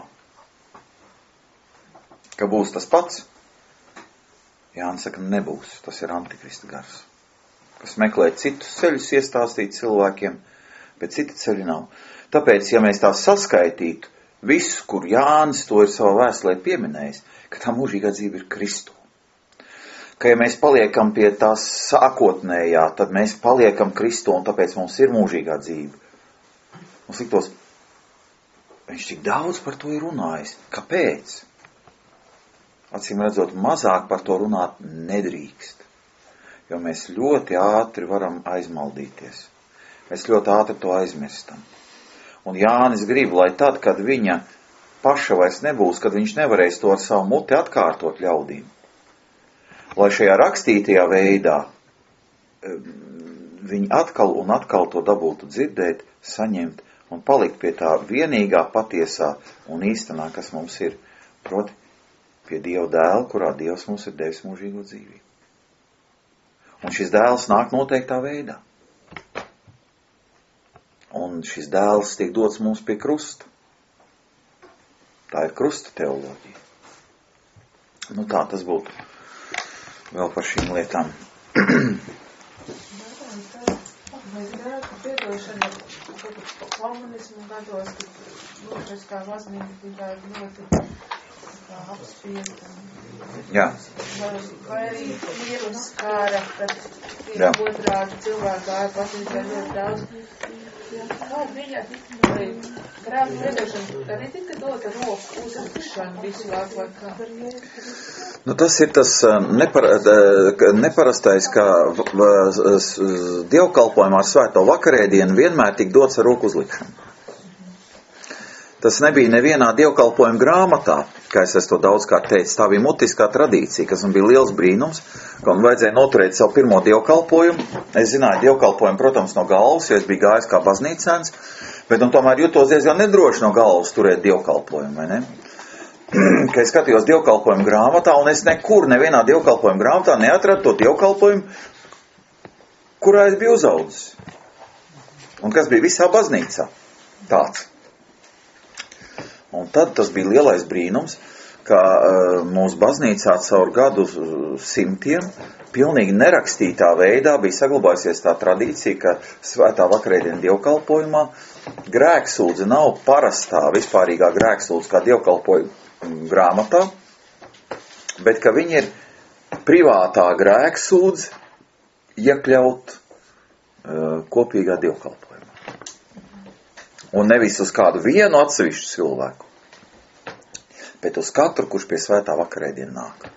ka būs tas pats, Jānis saka, nebūs, tas ir antikrista gars, kas meklē citus ceļus iestāstīt cilvēkiem, bet citi ceļi nav. Tāpēc, ja mēs tā saskaitītu visu, kur Jānis to ir savā vēstulē pieminējis, ka tā mūžīgā dzīve ir Kristu. Ka, ja mēs paliekam pie tās sākotnējā, tad mēs paliekam Kristu, un tāpēc mums ir mūžīgā dzīve. Mums liktos, viņš tik daudz par to ir runājis. Kāpēc? Acīm redzot, mazāk par to runāt nedrīkst. Jo mēs ļoti ātri varam aizmaldīties. Mēs ļoti ātri to aizmirstam. Un Jānis grib, lai tad, kad viņa paša vairs nebūs, kad viņš nevarēs to ar savu muti atkārtot ļaudīm, lai šajā rakstītajā veidā viņi atkal un atkal to dabūtu dzirdēt, saņemt un palikt pie tā vienīgā patiesā un īstenā, kas mums ir, proti pie Dieva dēla, kurā Dievs mums ir devis mūžīgo dzīvību. Un šis dēls nāk noteiktā veidā. Un šis dēls tiek dots mums pie krusta. Tā ir krusta teoloģija. Nu tā, tas būtu vēl par šīm lietām. Mēs grētu piedošana komunismu gados, kad Lūtriskā baznīca bija ļoti apspiesta. Jā. Vai arī vīrus kāra, kad bija otrādi cilvēki gāja baznīcā ļoti daudz. Kā bija grēku piedošana arī tika dota roku uzlikšana visu laiku vai kā? Nu, tas ir tas neparastais, ka dievkalpojumā ar svēto vakarēdienu vienmēr tik dots ar roku uzlikšanu. Tas nebija nevienā dievkalpojuma grāmatā, kā es to daudzkārt teicu, tā bija mutiskā tradīcija, kas man bija liels brīnums, ka man vajadzēja noturēt savu pirmo dievkalpojumu. Es zināju dievkalpojumu, protams, no galvas, jo es biju gājis kā baznīcēns, bet tomēr jutos diezgan nedroši no galvas turēt dievkalpojumu, vai ne? Ka es skatījos dievkalpojumu grāmatā, un es nekur nevienā dievkalpojumu grāmatā neatradu to dievkalpojumu, kurā es biju uzaudzis. Un kas bija visā baznīcā. Tāds. Un tad tas bija lielais brīnums, ka mūsu baznīcā caur gadu simtiem pilnīgi nerakstītā veidā bija saglabājusies tā tradīcija, ka svētā vakarēdiena dievkalpojumā grēksūdze nav parastā vispārīgā grēksūdze kā dievkalpojuma grāmatā, bet ka viņi ir privātā grēksūdze iekļaut kopīgā dievkalpojumā. Un nevis uz kādu vienu atsevišķu cilvēku, bet uz katru, kurš pie svētā vakarēdiena nāk.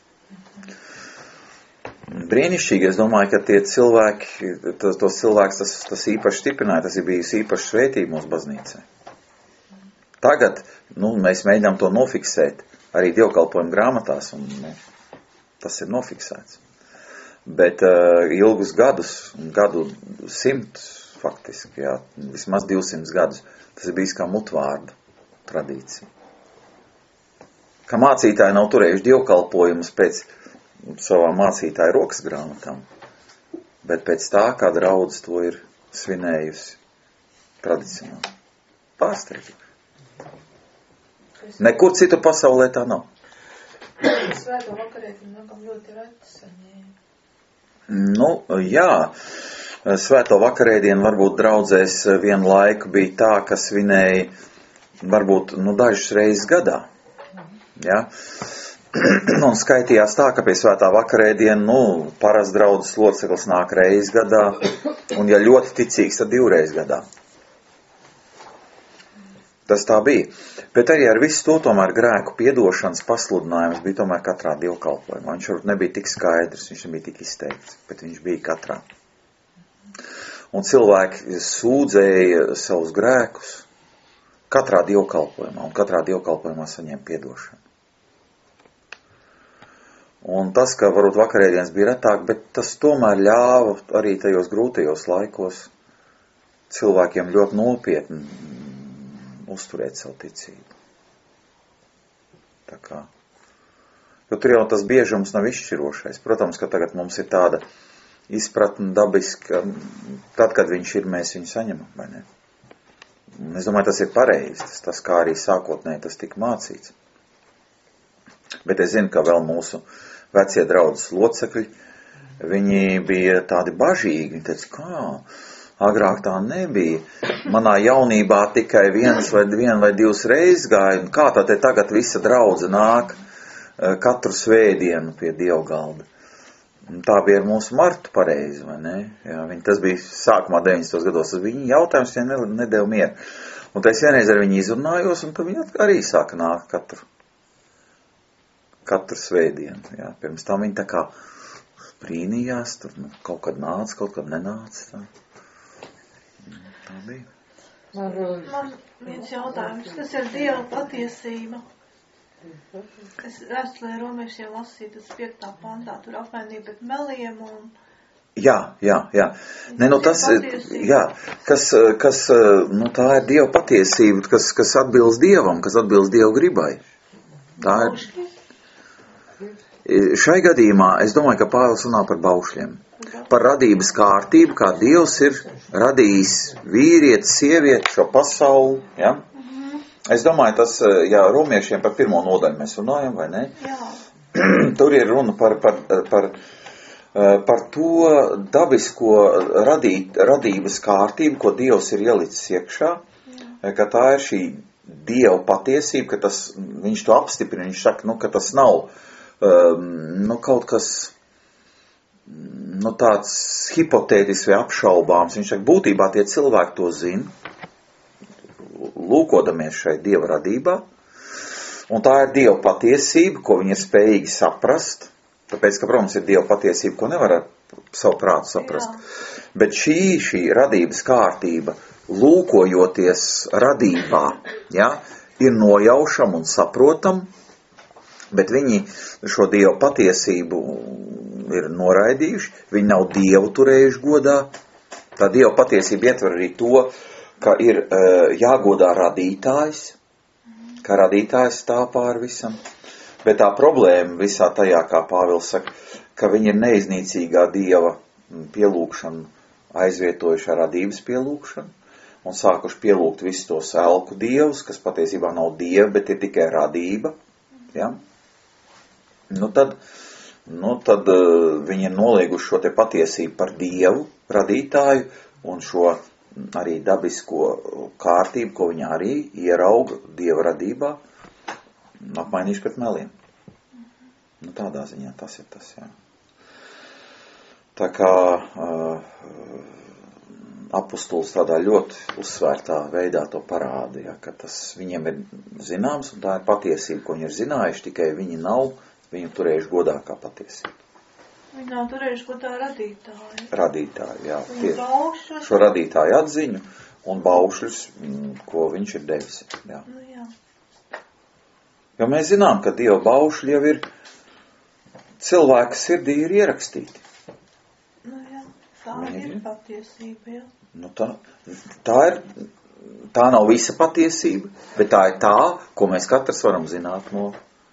Brīnišķīgi, es domāju, ka tie cilvēki, tos cilvēks tas īpaši stiprināja, tas ir bijis īpaši svētība mūsu baznīcai. Tagad, mēs mēģinām to nofiksēt arī dievkalpojuma grāmatās, un tas ir nofiksēts. Bet ilgus gadu simtus, faktiski, jā, vismaz 200 gadus, tas ir bijis kā mutvārdu tradīcija. Ka mācītāji nav turējuši dievkalpojumus pēc savām mācītāju rokas grāmatām, bet pēc tā, kā draudze to ir svinējusi tradicionāli. Pārsteidzoši. Nekur citur pasaulē tā nav. Svēto vakarēdienu nākam ļoti reti saņēma. Jā. Svēto vakarēdienu varbūt draudzēs vienu laiku bija tā, ka svinēja varbūt dažas reizes gadā. Ja? Un skaitījās tā, ka pie svētā vakarēdienu parasti draudzes loceklis nāk reizes gadā, un ja ļoti ticīgs, tad 2 reizes gadā. Tas tā bija. Bet arī ar visu to tomēr grēku piedošanas pasludinājums bija tomēr katrā dievkalpojumā. Viņš varbūt nebija tik skaidrs, viņš nebija tik izteikts, bet viņš bija katrā. Un cilvēki sūdzēja savus grēkus katrā dievkalpojumā, un katrā dievkalpojumā saņēma piedošanu. Un tas, ka varbūt vakarēdienas bija retāk, bet tas tomēr ļāva arī tajos grūtajos laikos cilvēkiem ļoti nopietni uzturēt savu ticību. Tā kā. Jo tur jau tas biežums nav izšķirošais. Protams, ka tagad mums ir tāda izpratne dabiska, tad, kad viņš ir, mēs viņu saņemam, vai ne? Un es domāju, tas ir pareizi, tas kā arī sākotnēji tas tika mācīts. Bet es zinu, ka vēl mūsu vecie draudzes locekļi, viņi bija tādi bažīgi, viņi teica, kā, agrāk tā nebija. Manā jaunībā tikai viens vai 2 reizes gāja, un kā tā te tagad visa draudze nāk katru svētdienu pie dievgalda. Un tā bija ar mūsu Martu pareizi, vai ne? Jā, tas bija sākumā 90. gados, tas viņa jautājums viņai nedēļ mieru. Un tā es vienreiz ar viņu izrunājos, un tad viņa arī sāka nākt katru svētdienu. Jā, pirms tam viņa tā kā brīnījās, tur kaut kad nāca, kaut kad nenāca. Tā bija. Man viens jautājums, kas ir Dieva patiesība? Es vēstulē romiešiem lasīju, tas 5. pantā, tur apmainīja pret meliem un... Jā. Tas, jā, kas tā ir Dieva patiesība, kas atbilst Dievam, kas atbilst Dieva gribai. Tā ir. Šai gadījumā es domāju, ka Pāvils runā par baušļiem. Par radības kārtību, kā Dievs ir radījis vīrieti, sievieti, šo pasauli, ja? Es domāju, tas, jā, romiešiem par 1. nodaļu mēs runājam, vai ne? Jā. Tur ir runa par to dabisko radības kārtību, ko Dievs ir ielicis iekšā, ka tā ir šī Dieva patiesība, ka viņš to apstiprina, viņš saka, ka tas nav kaut kas tāds hipotētisks vai apšaubāms. Viņš saka, būtībā tie cilvēki to zina, lūkodamies šai Dieva radībā, un tā ir Dieva patiesība, ko viņi ir spējīgi saprast, tāpēc, ka, protams, ir Dieva patiesība, ko nevar ar savu prātu saprast. Jā. Bet šī radības kārtība, lūkojoties radībā, ja, ir nojaušama un saprotam, bet viņi šo Dieva patiesību ir noraidījuši, viņi nav Dievu turējuši godā. Tā Dieva patiesība ietver arī to, ka ir jāgodā radītājs, ka radītājs stāv pār visam. Bet tā problēma visā tajā, kā Pāvils saka, ka viņi ir neiznīcīgā Dieva pielūgšanu aizvietojuši ar radības pielūgšanu un sākuši pielūgt visus tos elku dievus, kas patiesībā nav dievi, bet ir tikai radība. Ja? Nu tad viņi ir nolieguši šo te patiesību par Dievu, radītāju, un šo arī dabisko kārtību, ko viņi arī ierauga Dieva radībā, apmainījuši pret meliem. Nu, tādā ziņā tas ir tas, jā. Tā kā apustulis tādā ļoti uzsvērtā veidā to parāda, ja, ka tas viņiem ir zināms, un tā ir patiesība, ko viņi ir zinājuši, tikai viņi nav viņu turējuši godā kā patiesību. Viņi nav turējuši godā radītāju. Radītāju, jā. Tieši šo radītāju atziņu un baušļus, ko viņš ir devis. Jā. Nu, jā. Jo mēs zinām, ka Dieva baušļi jau ir cilvēka sirdī ir ierakstīti. Nu, jā. Tā ir patiesība, jā. Nu, tā nav visa patiesība, bet tā ir tā, ko mēs katrs varam zināt no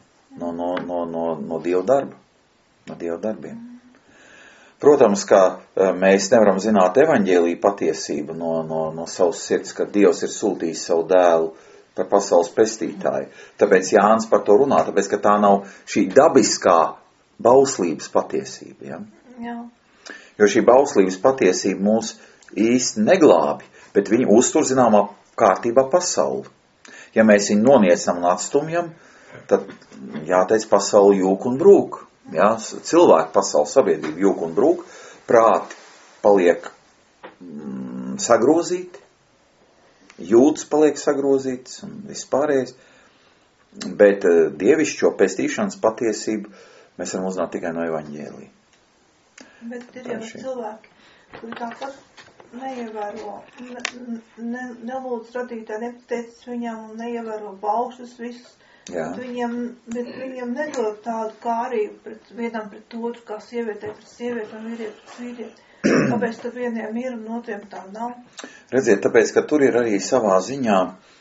Dieva darba, no Dieva darbiem. Protams, ka mēs nevaram zināt evaņģēliju patiesību no savas sirds, ka Dievs ir sūtījis savu dēlu par pasaules pestītāju. Tāpēc Jānis par to runā, tāpēc, ka tā nav šī dabiskā bauslības patiesība. Ja? Jā. Jo šī bauslības patiesība mūs īsti neglābi, bet viņi uztur zināmā kārtībā pasauli. Ja mēs viņu noniecam un atstumjam, tad jāteic pasauli jūk un brūk. Ja? Cilvēku pasauli sabiedrība jūk un brūk, prāti paliek sagrozīti, jūtas paliek sagrozītas un vispārējais, bet dievišķo pestīšanas patiesību mēs varam uzzināt tikai no evaņģēlija. Bet ir jau cilvēki, kuri tāpat neievēro, nelūdz radītāji, nepateicis viņam un neievēro baušļus visus. Bet viņiem nedod tādu kārību vienam pret otru, kā sievietē pret sievieti un vīrieti pret vīrieti. Kāpēc tad vieniem ir un otriem tā nav? Redziet, tāpēc, ka tur ir arī savā ziņā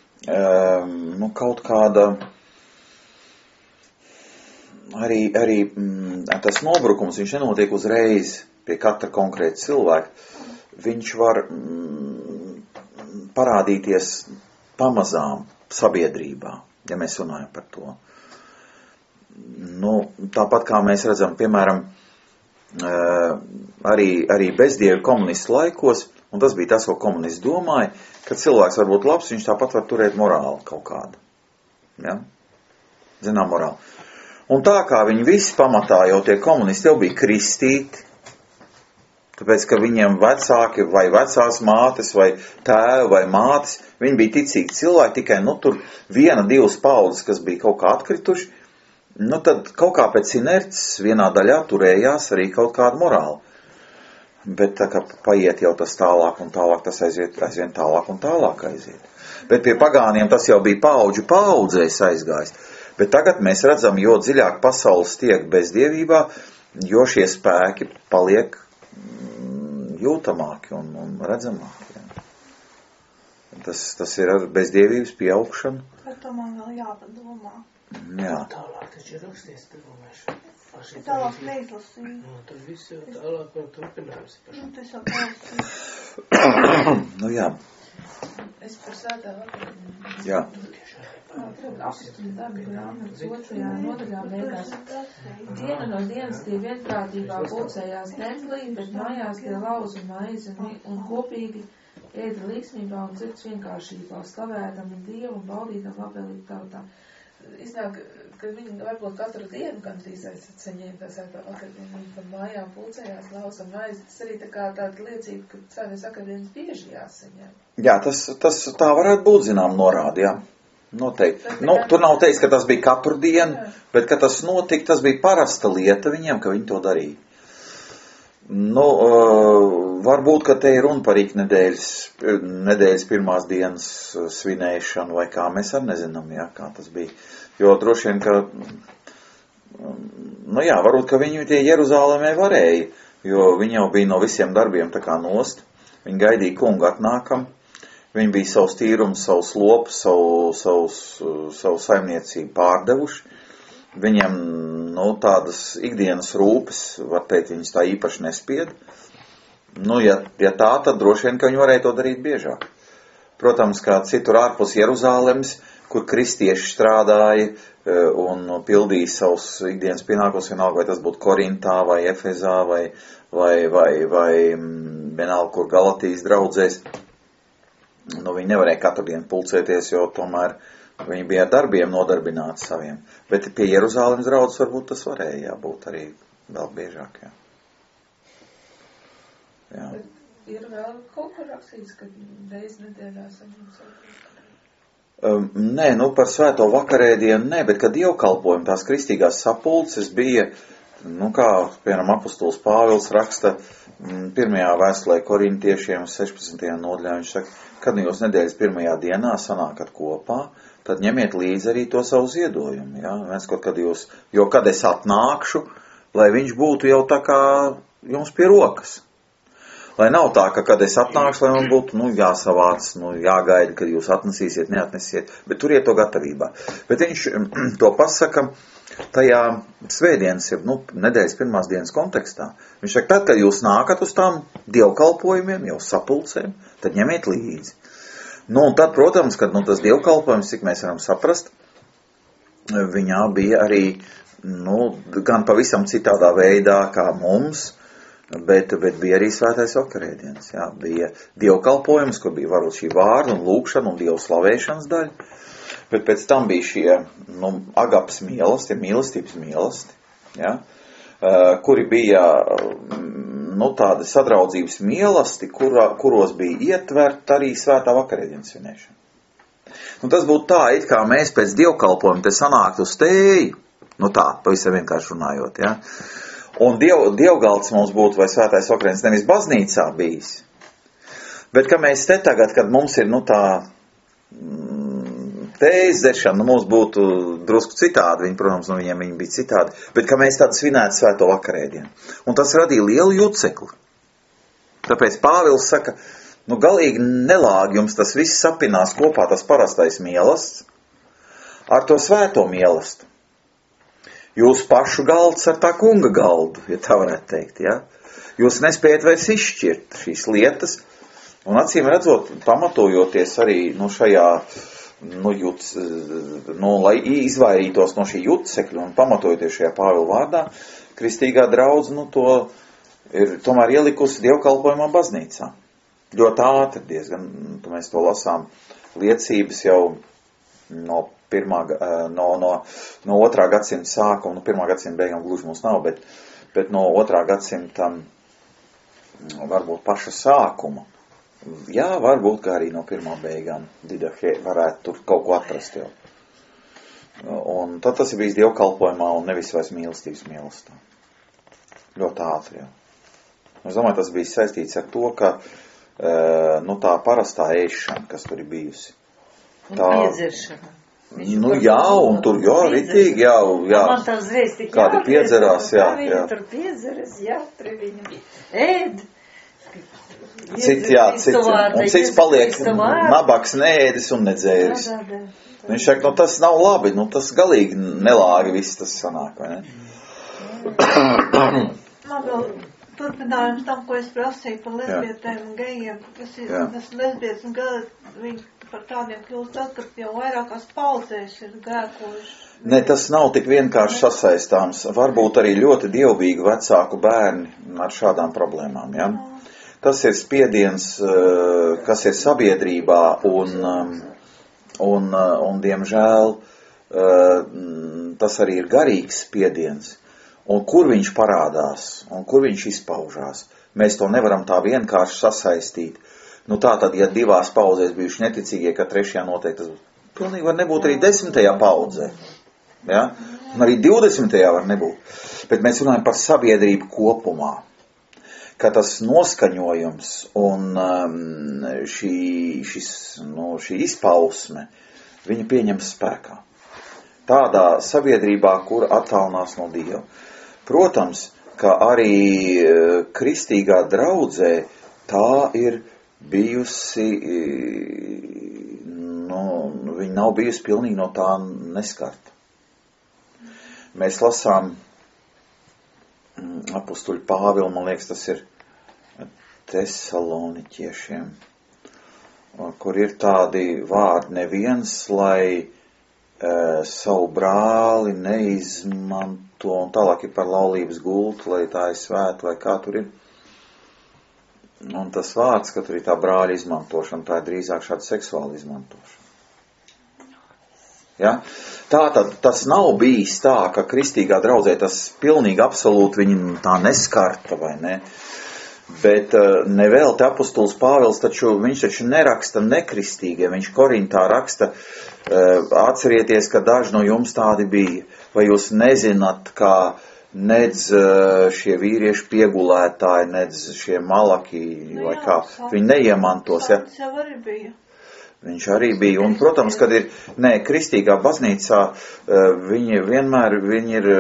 kaut kāda arī tas nobrukums, viņš nenotiek uzreiz pie katra konkrēta cilvēka. Viņš var parādīties pamazām sabiedrībā, ja mēs runājam par to. Nu, tāpat kā mēs redzam, piemēram, arī bezdievi komunistu laikos, un tas bija tas, ko komunisti domāja, ka cilvēks var būt labs, viņš tāpat var turēt morāli kaut kādu. Ja? Zinām, morāli. Un tā kā viņi visi pamatā jau tie komunisti jau bija kristīti, tāpēc, ka viņiem vecāki vai vecās mātes vai tēvi vai mātes, viņi bija ticīgi cilvēki, tikai tur 1-2 paudzes, kas bija kaut kā atkrituši, tad kaut kā pēc inerces vienā daļā turējās arī kaut kāda morāla. Bet tā kā paiet jau tas tālāk un tālāk, tas aizvien tālāk un tālāk aiziet. Bet pie pagāniem tas jau bija paudzēs aizgājis. Bet tagad mēs redzam, jo dziļāk pasaules tiek bezdievībā, jo šie spēki paliek jūtamāki un redzamāki. Ja. Tas ir ar bezdievības pieaugšanu. Bet to man vēl jāpadomā. Jā. Tālāk taču ir raksties pirmais. Tālāk neizlasīju. Tad viss jau tālāk vēl turpinājums. Tas jau tālāk. Nu jā. Es par svētā vakarā. Jā. Apustuļu darbu grāmatas 2. nodaļā beigās. Diena no dienas tie vienprātībā pulcējās templī, bet mājās tie lauza maizi un kopīgi ēda līksmībā un sirds vienkāršībā, slavēdami Dievu un baudīdam labvēlību tautā. iznāk, ka viņi varbūt katru dienu gandrīz esat saņēma tā svētā vakardien, viņi par mājām pulcējās, lausa maizi. Tas arī tā kā tāda liecība, ka svētais vakardienas bieži jāsaņem. Jā, tas tā varētu būt, zinām, norādi, jā. Noteikti. Nu, tur nav teiks, ka tas bija katru dienu, bet, ka tas notika, tas bija parasta lieta viņiem, ka viņi to darīja. Nu, varbūt, ka te ir runa par nedēļas pirmās dienas svinēšanu, vai kā, mēs arī nezinām, jā, kā tas bija. Jo droši vien, ka, nu jā, varbūt, ka viņi tie Jeruzālēmē varēja, jo viņi jau bija no visiem darbiem tā kā nost. Viņi gaidīja kungu atnākam. Viņi bija savus tīrumus, savus lopus, savu saimniecību pārdevuši. Viņiem, nu, tādas ikdienas rūpes, var teikt, viņas tā īpaši nespied. Nu, ja tā, tad droši vien, ka viņi varēja to darīt biežāk. Protams, kā citur ārpus Jeruzālemes, kur kristieši strādāja un pildīja savus ikdienas pienākumus, vienalga, vai tas būtu Korintā vai Efezā vai vienalga, kur Galatijas draudzēs. Nu, viņi nevarēja katru dienu pulcēties, jo tomēr viņi bija ar darbiem nodarbināti saviem. Bet pie Jeruzālemes draudzes varbūt tas varēja jābūt arī vēl biežāk, jā. Jā. Bet ir vēl kaut kur rakstīts, ka reiz nedēļā saņem savu? Nē, nu par svēto vakarēdienu, nē, bet kad dievkalpojumi, tās kristīgās sapulces bija, nu kā, piemēram, apostols Pāvils raksta pirmajā vēstulē Korintiešiem 16. nodaļā, viņš saka, kad jūs nedēļas pirmajā dienā sanākat kopā, tad ņemiet līdzi arī to savu ziedojumu, jā, mēs kaut kad jūs, jo kad es atnākšu, lai viņš būtu jau tā kā jums pie rokas. Lai nav tā, ka kad es atnākšu, lai man būtu, nu, jāsavāc, nu, jāgaida, kad jūs atnesīsiet, neatnesiet, bet turiet to gatavībā. Bet viņš to pasaka tajā svētdienas, nu, nedēļas pirmās dienas kontekstā. Viņš saka, tad, kad jūs nākat uz tām dievkalpojumiem, jau sapulcēm, tad ņemiet līdzi. Nu, un tad, protams, kad, nu, tas dievkalpojums, cik mēs varam saprast, viņā bija arī, nu, gan pavisam citādā veidā kā mums, bet bija arī svētais vakarēdienas, jā, bija dievkalpojums, kur bija varbūt šī vārda un lūkšana un dievu slavēšanas daļa, bet pēc tam bija šie, nu, agapas mīlesti, mīlestības mīlesti, jā, kuri bija, nu, tādi sadraudzības mīlesti, kuros bija ietvert arī svētā vakarēdienas svinēšana. Nu, tas būtu tā, it kā mēs pēc dievkalpojuma te sanāktu uz tēju, nu tā, pavisam vienkārši runājot, jā. Un dievgalds mums būtu, vai svētais vakarēdienas nevis baznīcā bijis. Bet, ka mēs te tagad, kad mums ir, nu tā, tējas dzeršana, nu mums būtu drusku citādi, viņi, protams, nu viņi bija citādi, bet, ka mēs tādu svinētu svēto vakarēdienu. Un tas radīja lielu jucekli. Tāpēc Pāvils saka, nu galīgi nelāgi jums tas viss sapinās kopā, tas parastais mielasts, ar to svēto mielastu. Jūs pašu galds ar tā kunga galdu, ja tā varētu teikt, ja? Jūs nespējat vairs izšķirt šīs lietas, un acīm redzot, pamatojoties arī, nu, šajā, nu, lai izvairītos no šī jucekļa un pamatojoties šajā Pāvila vārdā, kristīgā draudze, nu, to ir tomēr ielikusi dievkalpojumā baznīcā. Ļoti ātri diezgan, mēs to lasām liecības jau no otrā gadsimta sākuma, pirmā gadsimta beigām gluži mums nav, bet no otrā gadsimta varbūt paša sākuma. Jā, varbūt, kā arī no pirmā beigām Didahe varētu tur kaut ko atrast jau. Un tad tas ir bijis dievkalpojumā un nevis vairs mīlestības mīlestā. Ļoti ātri jau. Es domāju, tas bija saistīts ar to, ka nu, tā parastā ēšana, kas tur ir bijusi. Un piedzeršana. Nu jā, un tur, jā, ritīgi, jā. Man tā uzreiz tik kādi piedzerās, jā. Viņi tur piedzeras, jā, tur viņi ēd. Cits, jā, cits. Un cits paliek nabaks neēdis un nedzēris. Viņš saka, nu tas nav labi, nu tas galīgi nelāgi viss tas sanāk, vai ne? Man vēl turpinājums tam, ko es prasīju par lesbietēm un gejiem, kas ir tas lesbietas un geji, viņi par tādiem kļūst tad, kad jau vairākās paudzēs ir grēkojuši. Ne, tas nav tik vienkārši sasaistāms. Varbūt arī ļoti dievbīgi vecāku bērni ar šādām problēmām, ja? Tas ir spiediens, kas ir sabiedrībā un diemžēl, tas arī ir garīgs spiediens, un kur viņš parādās, un kur viņš izpaužās. Mēs to nevaram tā vienkārši sasaistīt. Nu tā tad, ja 2 paudzēs bijuši neticīgie, ka 3. noteikti tas pilnīgi var nebūt arī 10. paudzē. Ja? Un arī 20. var nebūt. Bet mēs runājam par sabiedrību kopumā. Ka tas noskaņojums un šī izpausme, viņa pieņems spēkā. Tādā sabiedrībā, kur attālinās no Dieva. Protams, ka arī kristīgā draudzē tā ir bijusi, viņa nav bijusi pilnīgi no tā neskarta. Mēs lasām apustuļu Pāvilu, man liekas, tas ir Tesaloniķiešiem, kur ir tādi vārdi neviens, lai savu brāli neizmanto, un tālāk ir par laulības gultu, lai tā ir svēta, vai kā tur ir. Un tas vārds, ka tur ir tā brāļa izmantošana, tā ir drīzāk šāda seksuāla izmantošana. Ja? Tātad tas nav bijis tā, ka kristīgā draudzē tas pilnīgi absolūti viņi tā neskarta, vai ne? Bet nevēl te apustulis Pāvils, viņš taču neraksta nekristīgie, viņš Korintā raksta, atcerieties, ka daži no jums tādi bija, vai jūs nezināt, kā nedz šie vīrieši piegulētāji, nedz šie malaki, vai kā, viņi neiemantos, ja? Viņš arī bija, un, protams, kad ir, kristīgā baznīcā, viņi vienmēr, viņi ir,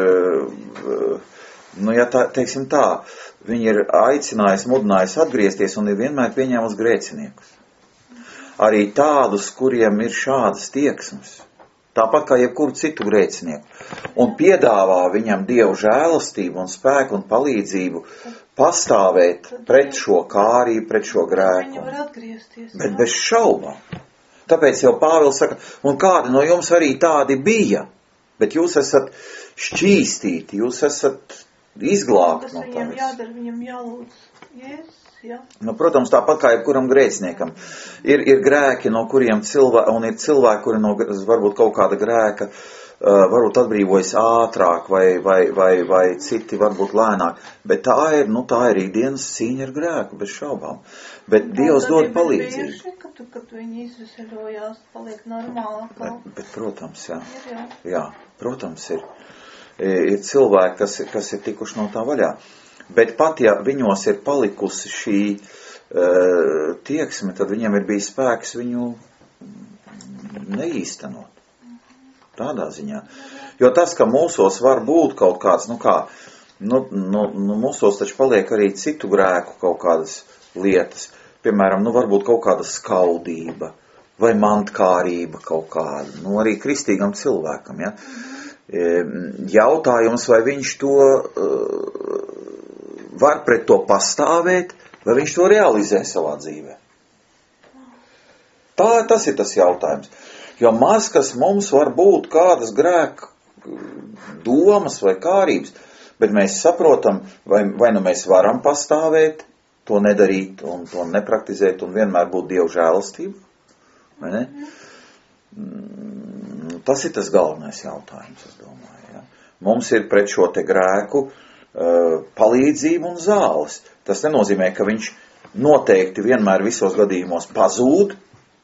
teiksim tā, viņi ir aicinājis, mudinājis atgriezties un ir vienmēr pieņēmus grēciniekus. Arī tādus, kuriem ir šādas tieksmes, tāpat kā jebkuru citu grēcinieku, un piedāvā viņam Dievu žēlastību un spēku un palīdzību pastāvēt pret šo kārību, pret šo grēku. Viņi var atgriezties. Bet bez šaubām. Tāpēc jau Pāvils saka, un kādi no jums arī tādi bija, bet jūs esat šķīstīti, jūs esat izglābti no tā. Tas viņam jādara, viņam jālūdz. Jā. Protams, tāpat kā jebkuram grēciniekam. Ir grēki, no kuriem un ir cilvēki, kuri no varbūt kaut kāda grēka, varbūt atbrīvojas ātrāk vai citi varbūt lēnāk. Bet tā ir ikdienas cīņa ar grēku, bez šaubām. Bet Dievs dod palīdzību. Kad viņi izveseļojās, paliek normālāk. Bet protams, jā. Jā, protams, ir cilvēki, kas ir tikuši no tā vaļā. Bet pat, ja viņos ir palikusi šī tieksme, tad viņiem ir bijis spēks viņu neīstenot. Tādā ziņā. Jo tas, ka mūsos var būt kaut kāds, mūsos taču paliek arī citu grēku kaut kādas lietas. Piemēram, varbūt kaut kāda skaudība vai mantkārība kaut kāda. Arī kristīgam cilvēkam, ja. Jautājums, vai viņš to var pret to pastāvēt, vai viņš to realizē savā dzīvē. Tas ir tas jautājums. Jo maz, kas mums var būt kādas grēka domas vai kārības, bet mēs saprotam, vai mēs varam pastāvēt, to nedarīt un to nepraktizēt un vienmēr būt Dievu žēlastību. Vai ne? Tas ir tas galvenais jautājums, es domāju. Ja? Mums ir pret šo te grēku palīdzību un zāles. Tas nenozīmē, ka viņš noteikti vienmēr visos gadījumos pazūd,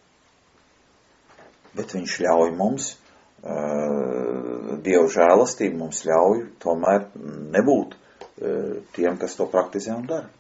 bet viņš ļauj mums, Dievu žēlastību mums ļauj tomēr nebūt tiem, kas to praktizē un dara.